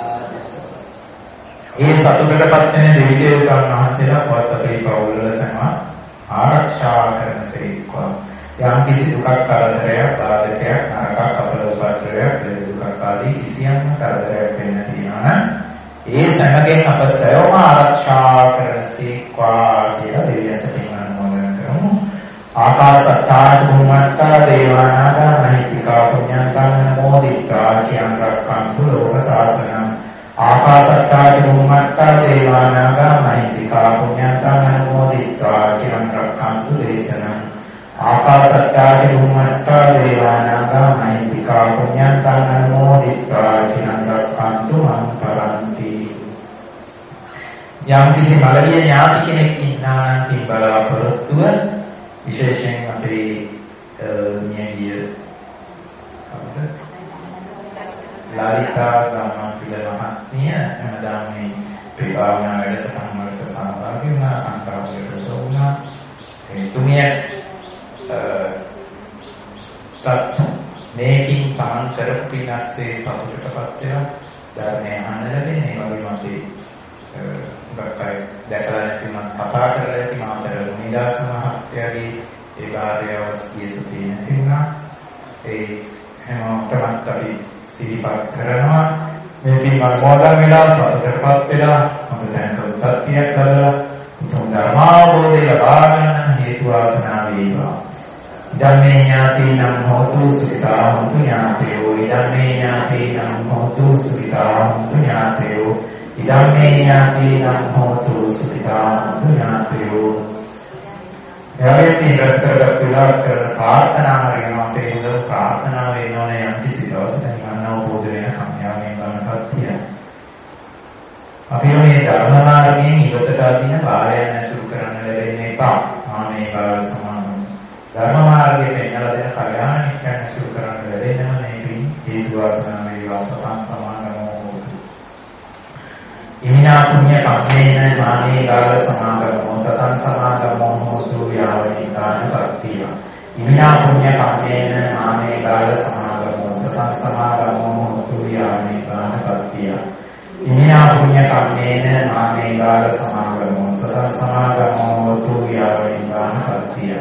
Speaker 1: මේ සතුටටපත් වෙන දෙවි දේවතාවුන් වහන්සේලා පවත් අපේ පවුල්වල සම ආරක්ෂා කරන සේක්වා. යම් කිසි දුකක් කරදරයක් බාධකයක් නරකක් අපලෝපත්‍රයක් දුකක් ආදී කිසියම් කරදරයක් වෙන්න තියෙනවා නම් ඒ සමගින් අප සයවම ආරක්ෂා කරන සේක්වා කියලා දෙවියන්ට පින් අනුමෝදන් කරමු. ආකාශත්තාට භුම්මත්තා දේවානාගා මහිත්‍තිකා පුඤ්ඤන්තං නමෝදිත්වා චිරං රක්ඛන්තු ලෝක සාසනං. ආකාශත්තාට භුම්මත්තා දේවානාගා මහිත්‍තිකා පුඤ්ඤන්තං නමෝදිත්වා චිරං රක්ඛන්තු දේශනං. ආකාශත්තාට භුම්මත්තා දේවානාගා මහිත්‍තිකා පුඤ්ඤන්තං නමෝදිත්වා චිරං රක්ඛන්තු යම් කිසි මළගිය ඥාති කෙනෙක් ඉන්නා නම් පින් බලාපොරොත්තුව විශේෂයෙන් අපේ නියගිය ලාලිතා ගාමපිල මහත්මිය හැමදාම මේ ප්‍රේවාණා වැඩසටහන් වලට සහභාගී වුණා, සංකල්පයට වුණා. ඒ තුමිය මේකින් තමන් කරපු පින්ක්සේ සතුටටපත් වෙනවා. ධර්මයේ අහන්න ලැබෙන ඒ වගේම අපේ ගොඩක් දැකලා නැති මම කතා කරලා ඇති මාතර නිදාස් මහත්තයාගේ ඒ කාර්යවත් කියසුතේ නැති වුණා. ඒ හැමෝටමත් අපි සිහිපත් කරනවා. මේ පින්වත් මොඩල් වෙලා සතුටටපත් වෙලා හොඳ දැනට උත්පත්තියක් කරලා උතුම් ධර්මාවබෝධය ලබා ගන්න හේතු වාසනා වේවා. ධම්මේ ඥාතිනම් හෝතු සුඛිතා හොන්තු ඥාතයෝ. ධම්මේ ඥාතිනම් හෝතු සුඛිතා හොන්තු ඥාතයෝ. ධම්මේ ඥාතිනම් හෝතු සුඛිතා හොන්තු ඥාතයෝ. එයාගේ රැස්කරගත් විලාස කරන ප්‍රාර්ථනා කරනවා. අපේ හොඳ ප්‍රාර්ථනා වෙනෝනේ යම් කිසි දවසක නිවන් අවබෝධ වෙන කම්යාවේ ගන්නපත් තියන. අපි මේ ධර්ම මාර්ගයෙන් ඉවතට අදින බාලයන් ඇසුරු කරන්න ලැබෙන්නේ එපා. ආනේ බාල සමාන ධර්ම මාර්ගයේ එනලා දෙන කල්යාණ මිත්‍රයන් ඇසුරු කරන්න ලැබෙන්නම මේ හේතු වාසනා වේවා. සතන් සමාගමෝ හෝතු. ඉමිනා පුඤ්ඤ කම්මේන මානේ බාල සමාගමෝ සතන් සමාගමෝ හෝතු යාවනි කාණපත්තිය. ඉමිනා පුඤ්ඤ කම්මේන මානේ බාල සමාගමෝ සතන් සමාගමෝ හෝතු යාවනි කාණපත්තිය. ඉමිනා පුඤ්ඤ කම්මේන මානේ බාල සමාගමෝ සතන් සමාගමෝ හෝතු යාවනි කාණපත්තිය.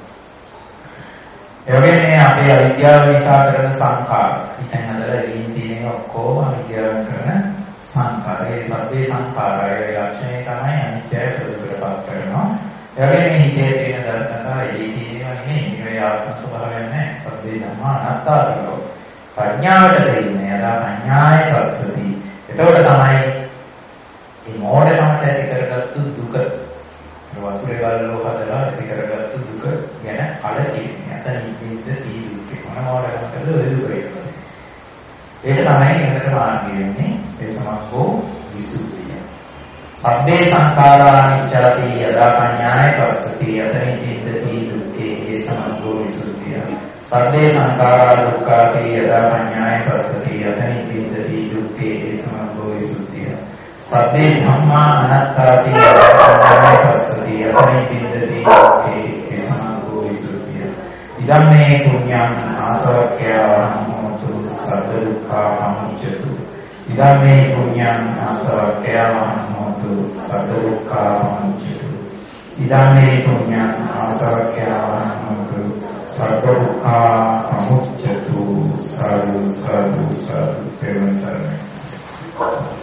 Speaker 1: එවැගේ මේ අපේ අවිද්‍යාව නිසා කරන සංකාර. ඉතින් හදලා ඉතින් තියෙන ඔක්කොම අවිද්‍යාව කරන සංකාර. ඒ සබ්බේ සංකාරයේ ලක්ෂණය තමයි අනිත්‍යය ප්‍රතිපලපත් කරනවා. එවැගේ මේ හිතේ තියෙන ධර්මතා එළී තියෙනවා නෙමෙයි. මේ ආත්ම ස්වභාවයක් නැහැ. සබ්බේ ධම්මා අනාත්තාදීෝ. ප්‍රඥාවට දෙන්නේ අදා ප්‍රඥාය පස්සති. එතකොට තමයි මේ මෝඩකමට ඇති කරගත්තු දුක වතුරේ ගල්ලෝ හදලා ඇති කරගත්තු දුක ගැන කලකිරීම. අතන නිදින්ද තීදුක්කේ මොනවාරකට දුක වෙනවා. ඒක තමයි එකට මාර්ගය වෙන්නේ. ඒ සමග්ගෝ විසුද්ධිය. සබ්බේ සංඛාරා අනිච්චති යදා පඤ්ඤාය පස්සති අතන නිදින්ද තීදුක්කේ ඒ සමග්ගෝ විසුද්ධිය. සබ්බේ සංඛාරා දුක්ඛාති යදා පඤ්ඤාය පස්සති අතන නිදින්ද තීදුක්කේ ඒ සමග්ගෝ විසුද්ධිය. සබ්බේ ධම්මා අනාත්තාති යදා පස්සති අතන නිදින්ද තීදුක්කේ ඒ සමග්ගෝ විසුද්ධිය. ඉදම්මේ පුඤ්ඤං ආසවක්ඛ්‍යාවං හෝතු සබ්බ දුක්ඛා පමුච්ඡතු. ඉදම්මේ පුඤ්ඤං ආසවක්ඛ්‍යාවං හෝතු සබ්බ දුක්ඛා පමුච්ඡතු. ඉදම්මේ පුඤ්ඤං ආසවක්ඛ්‍යාවං හෝතු සබ්බ දුක්ඛා පමුච්ඡතු. සාදු සාදු සාදු.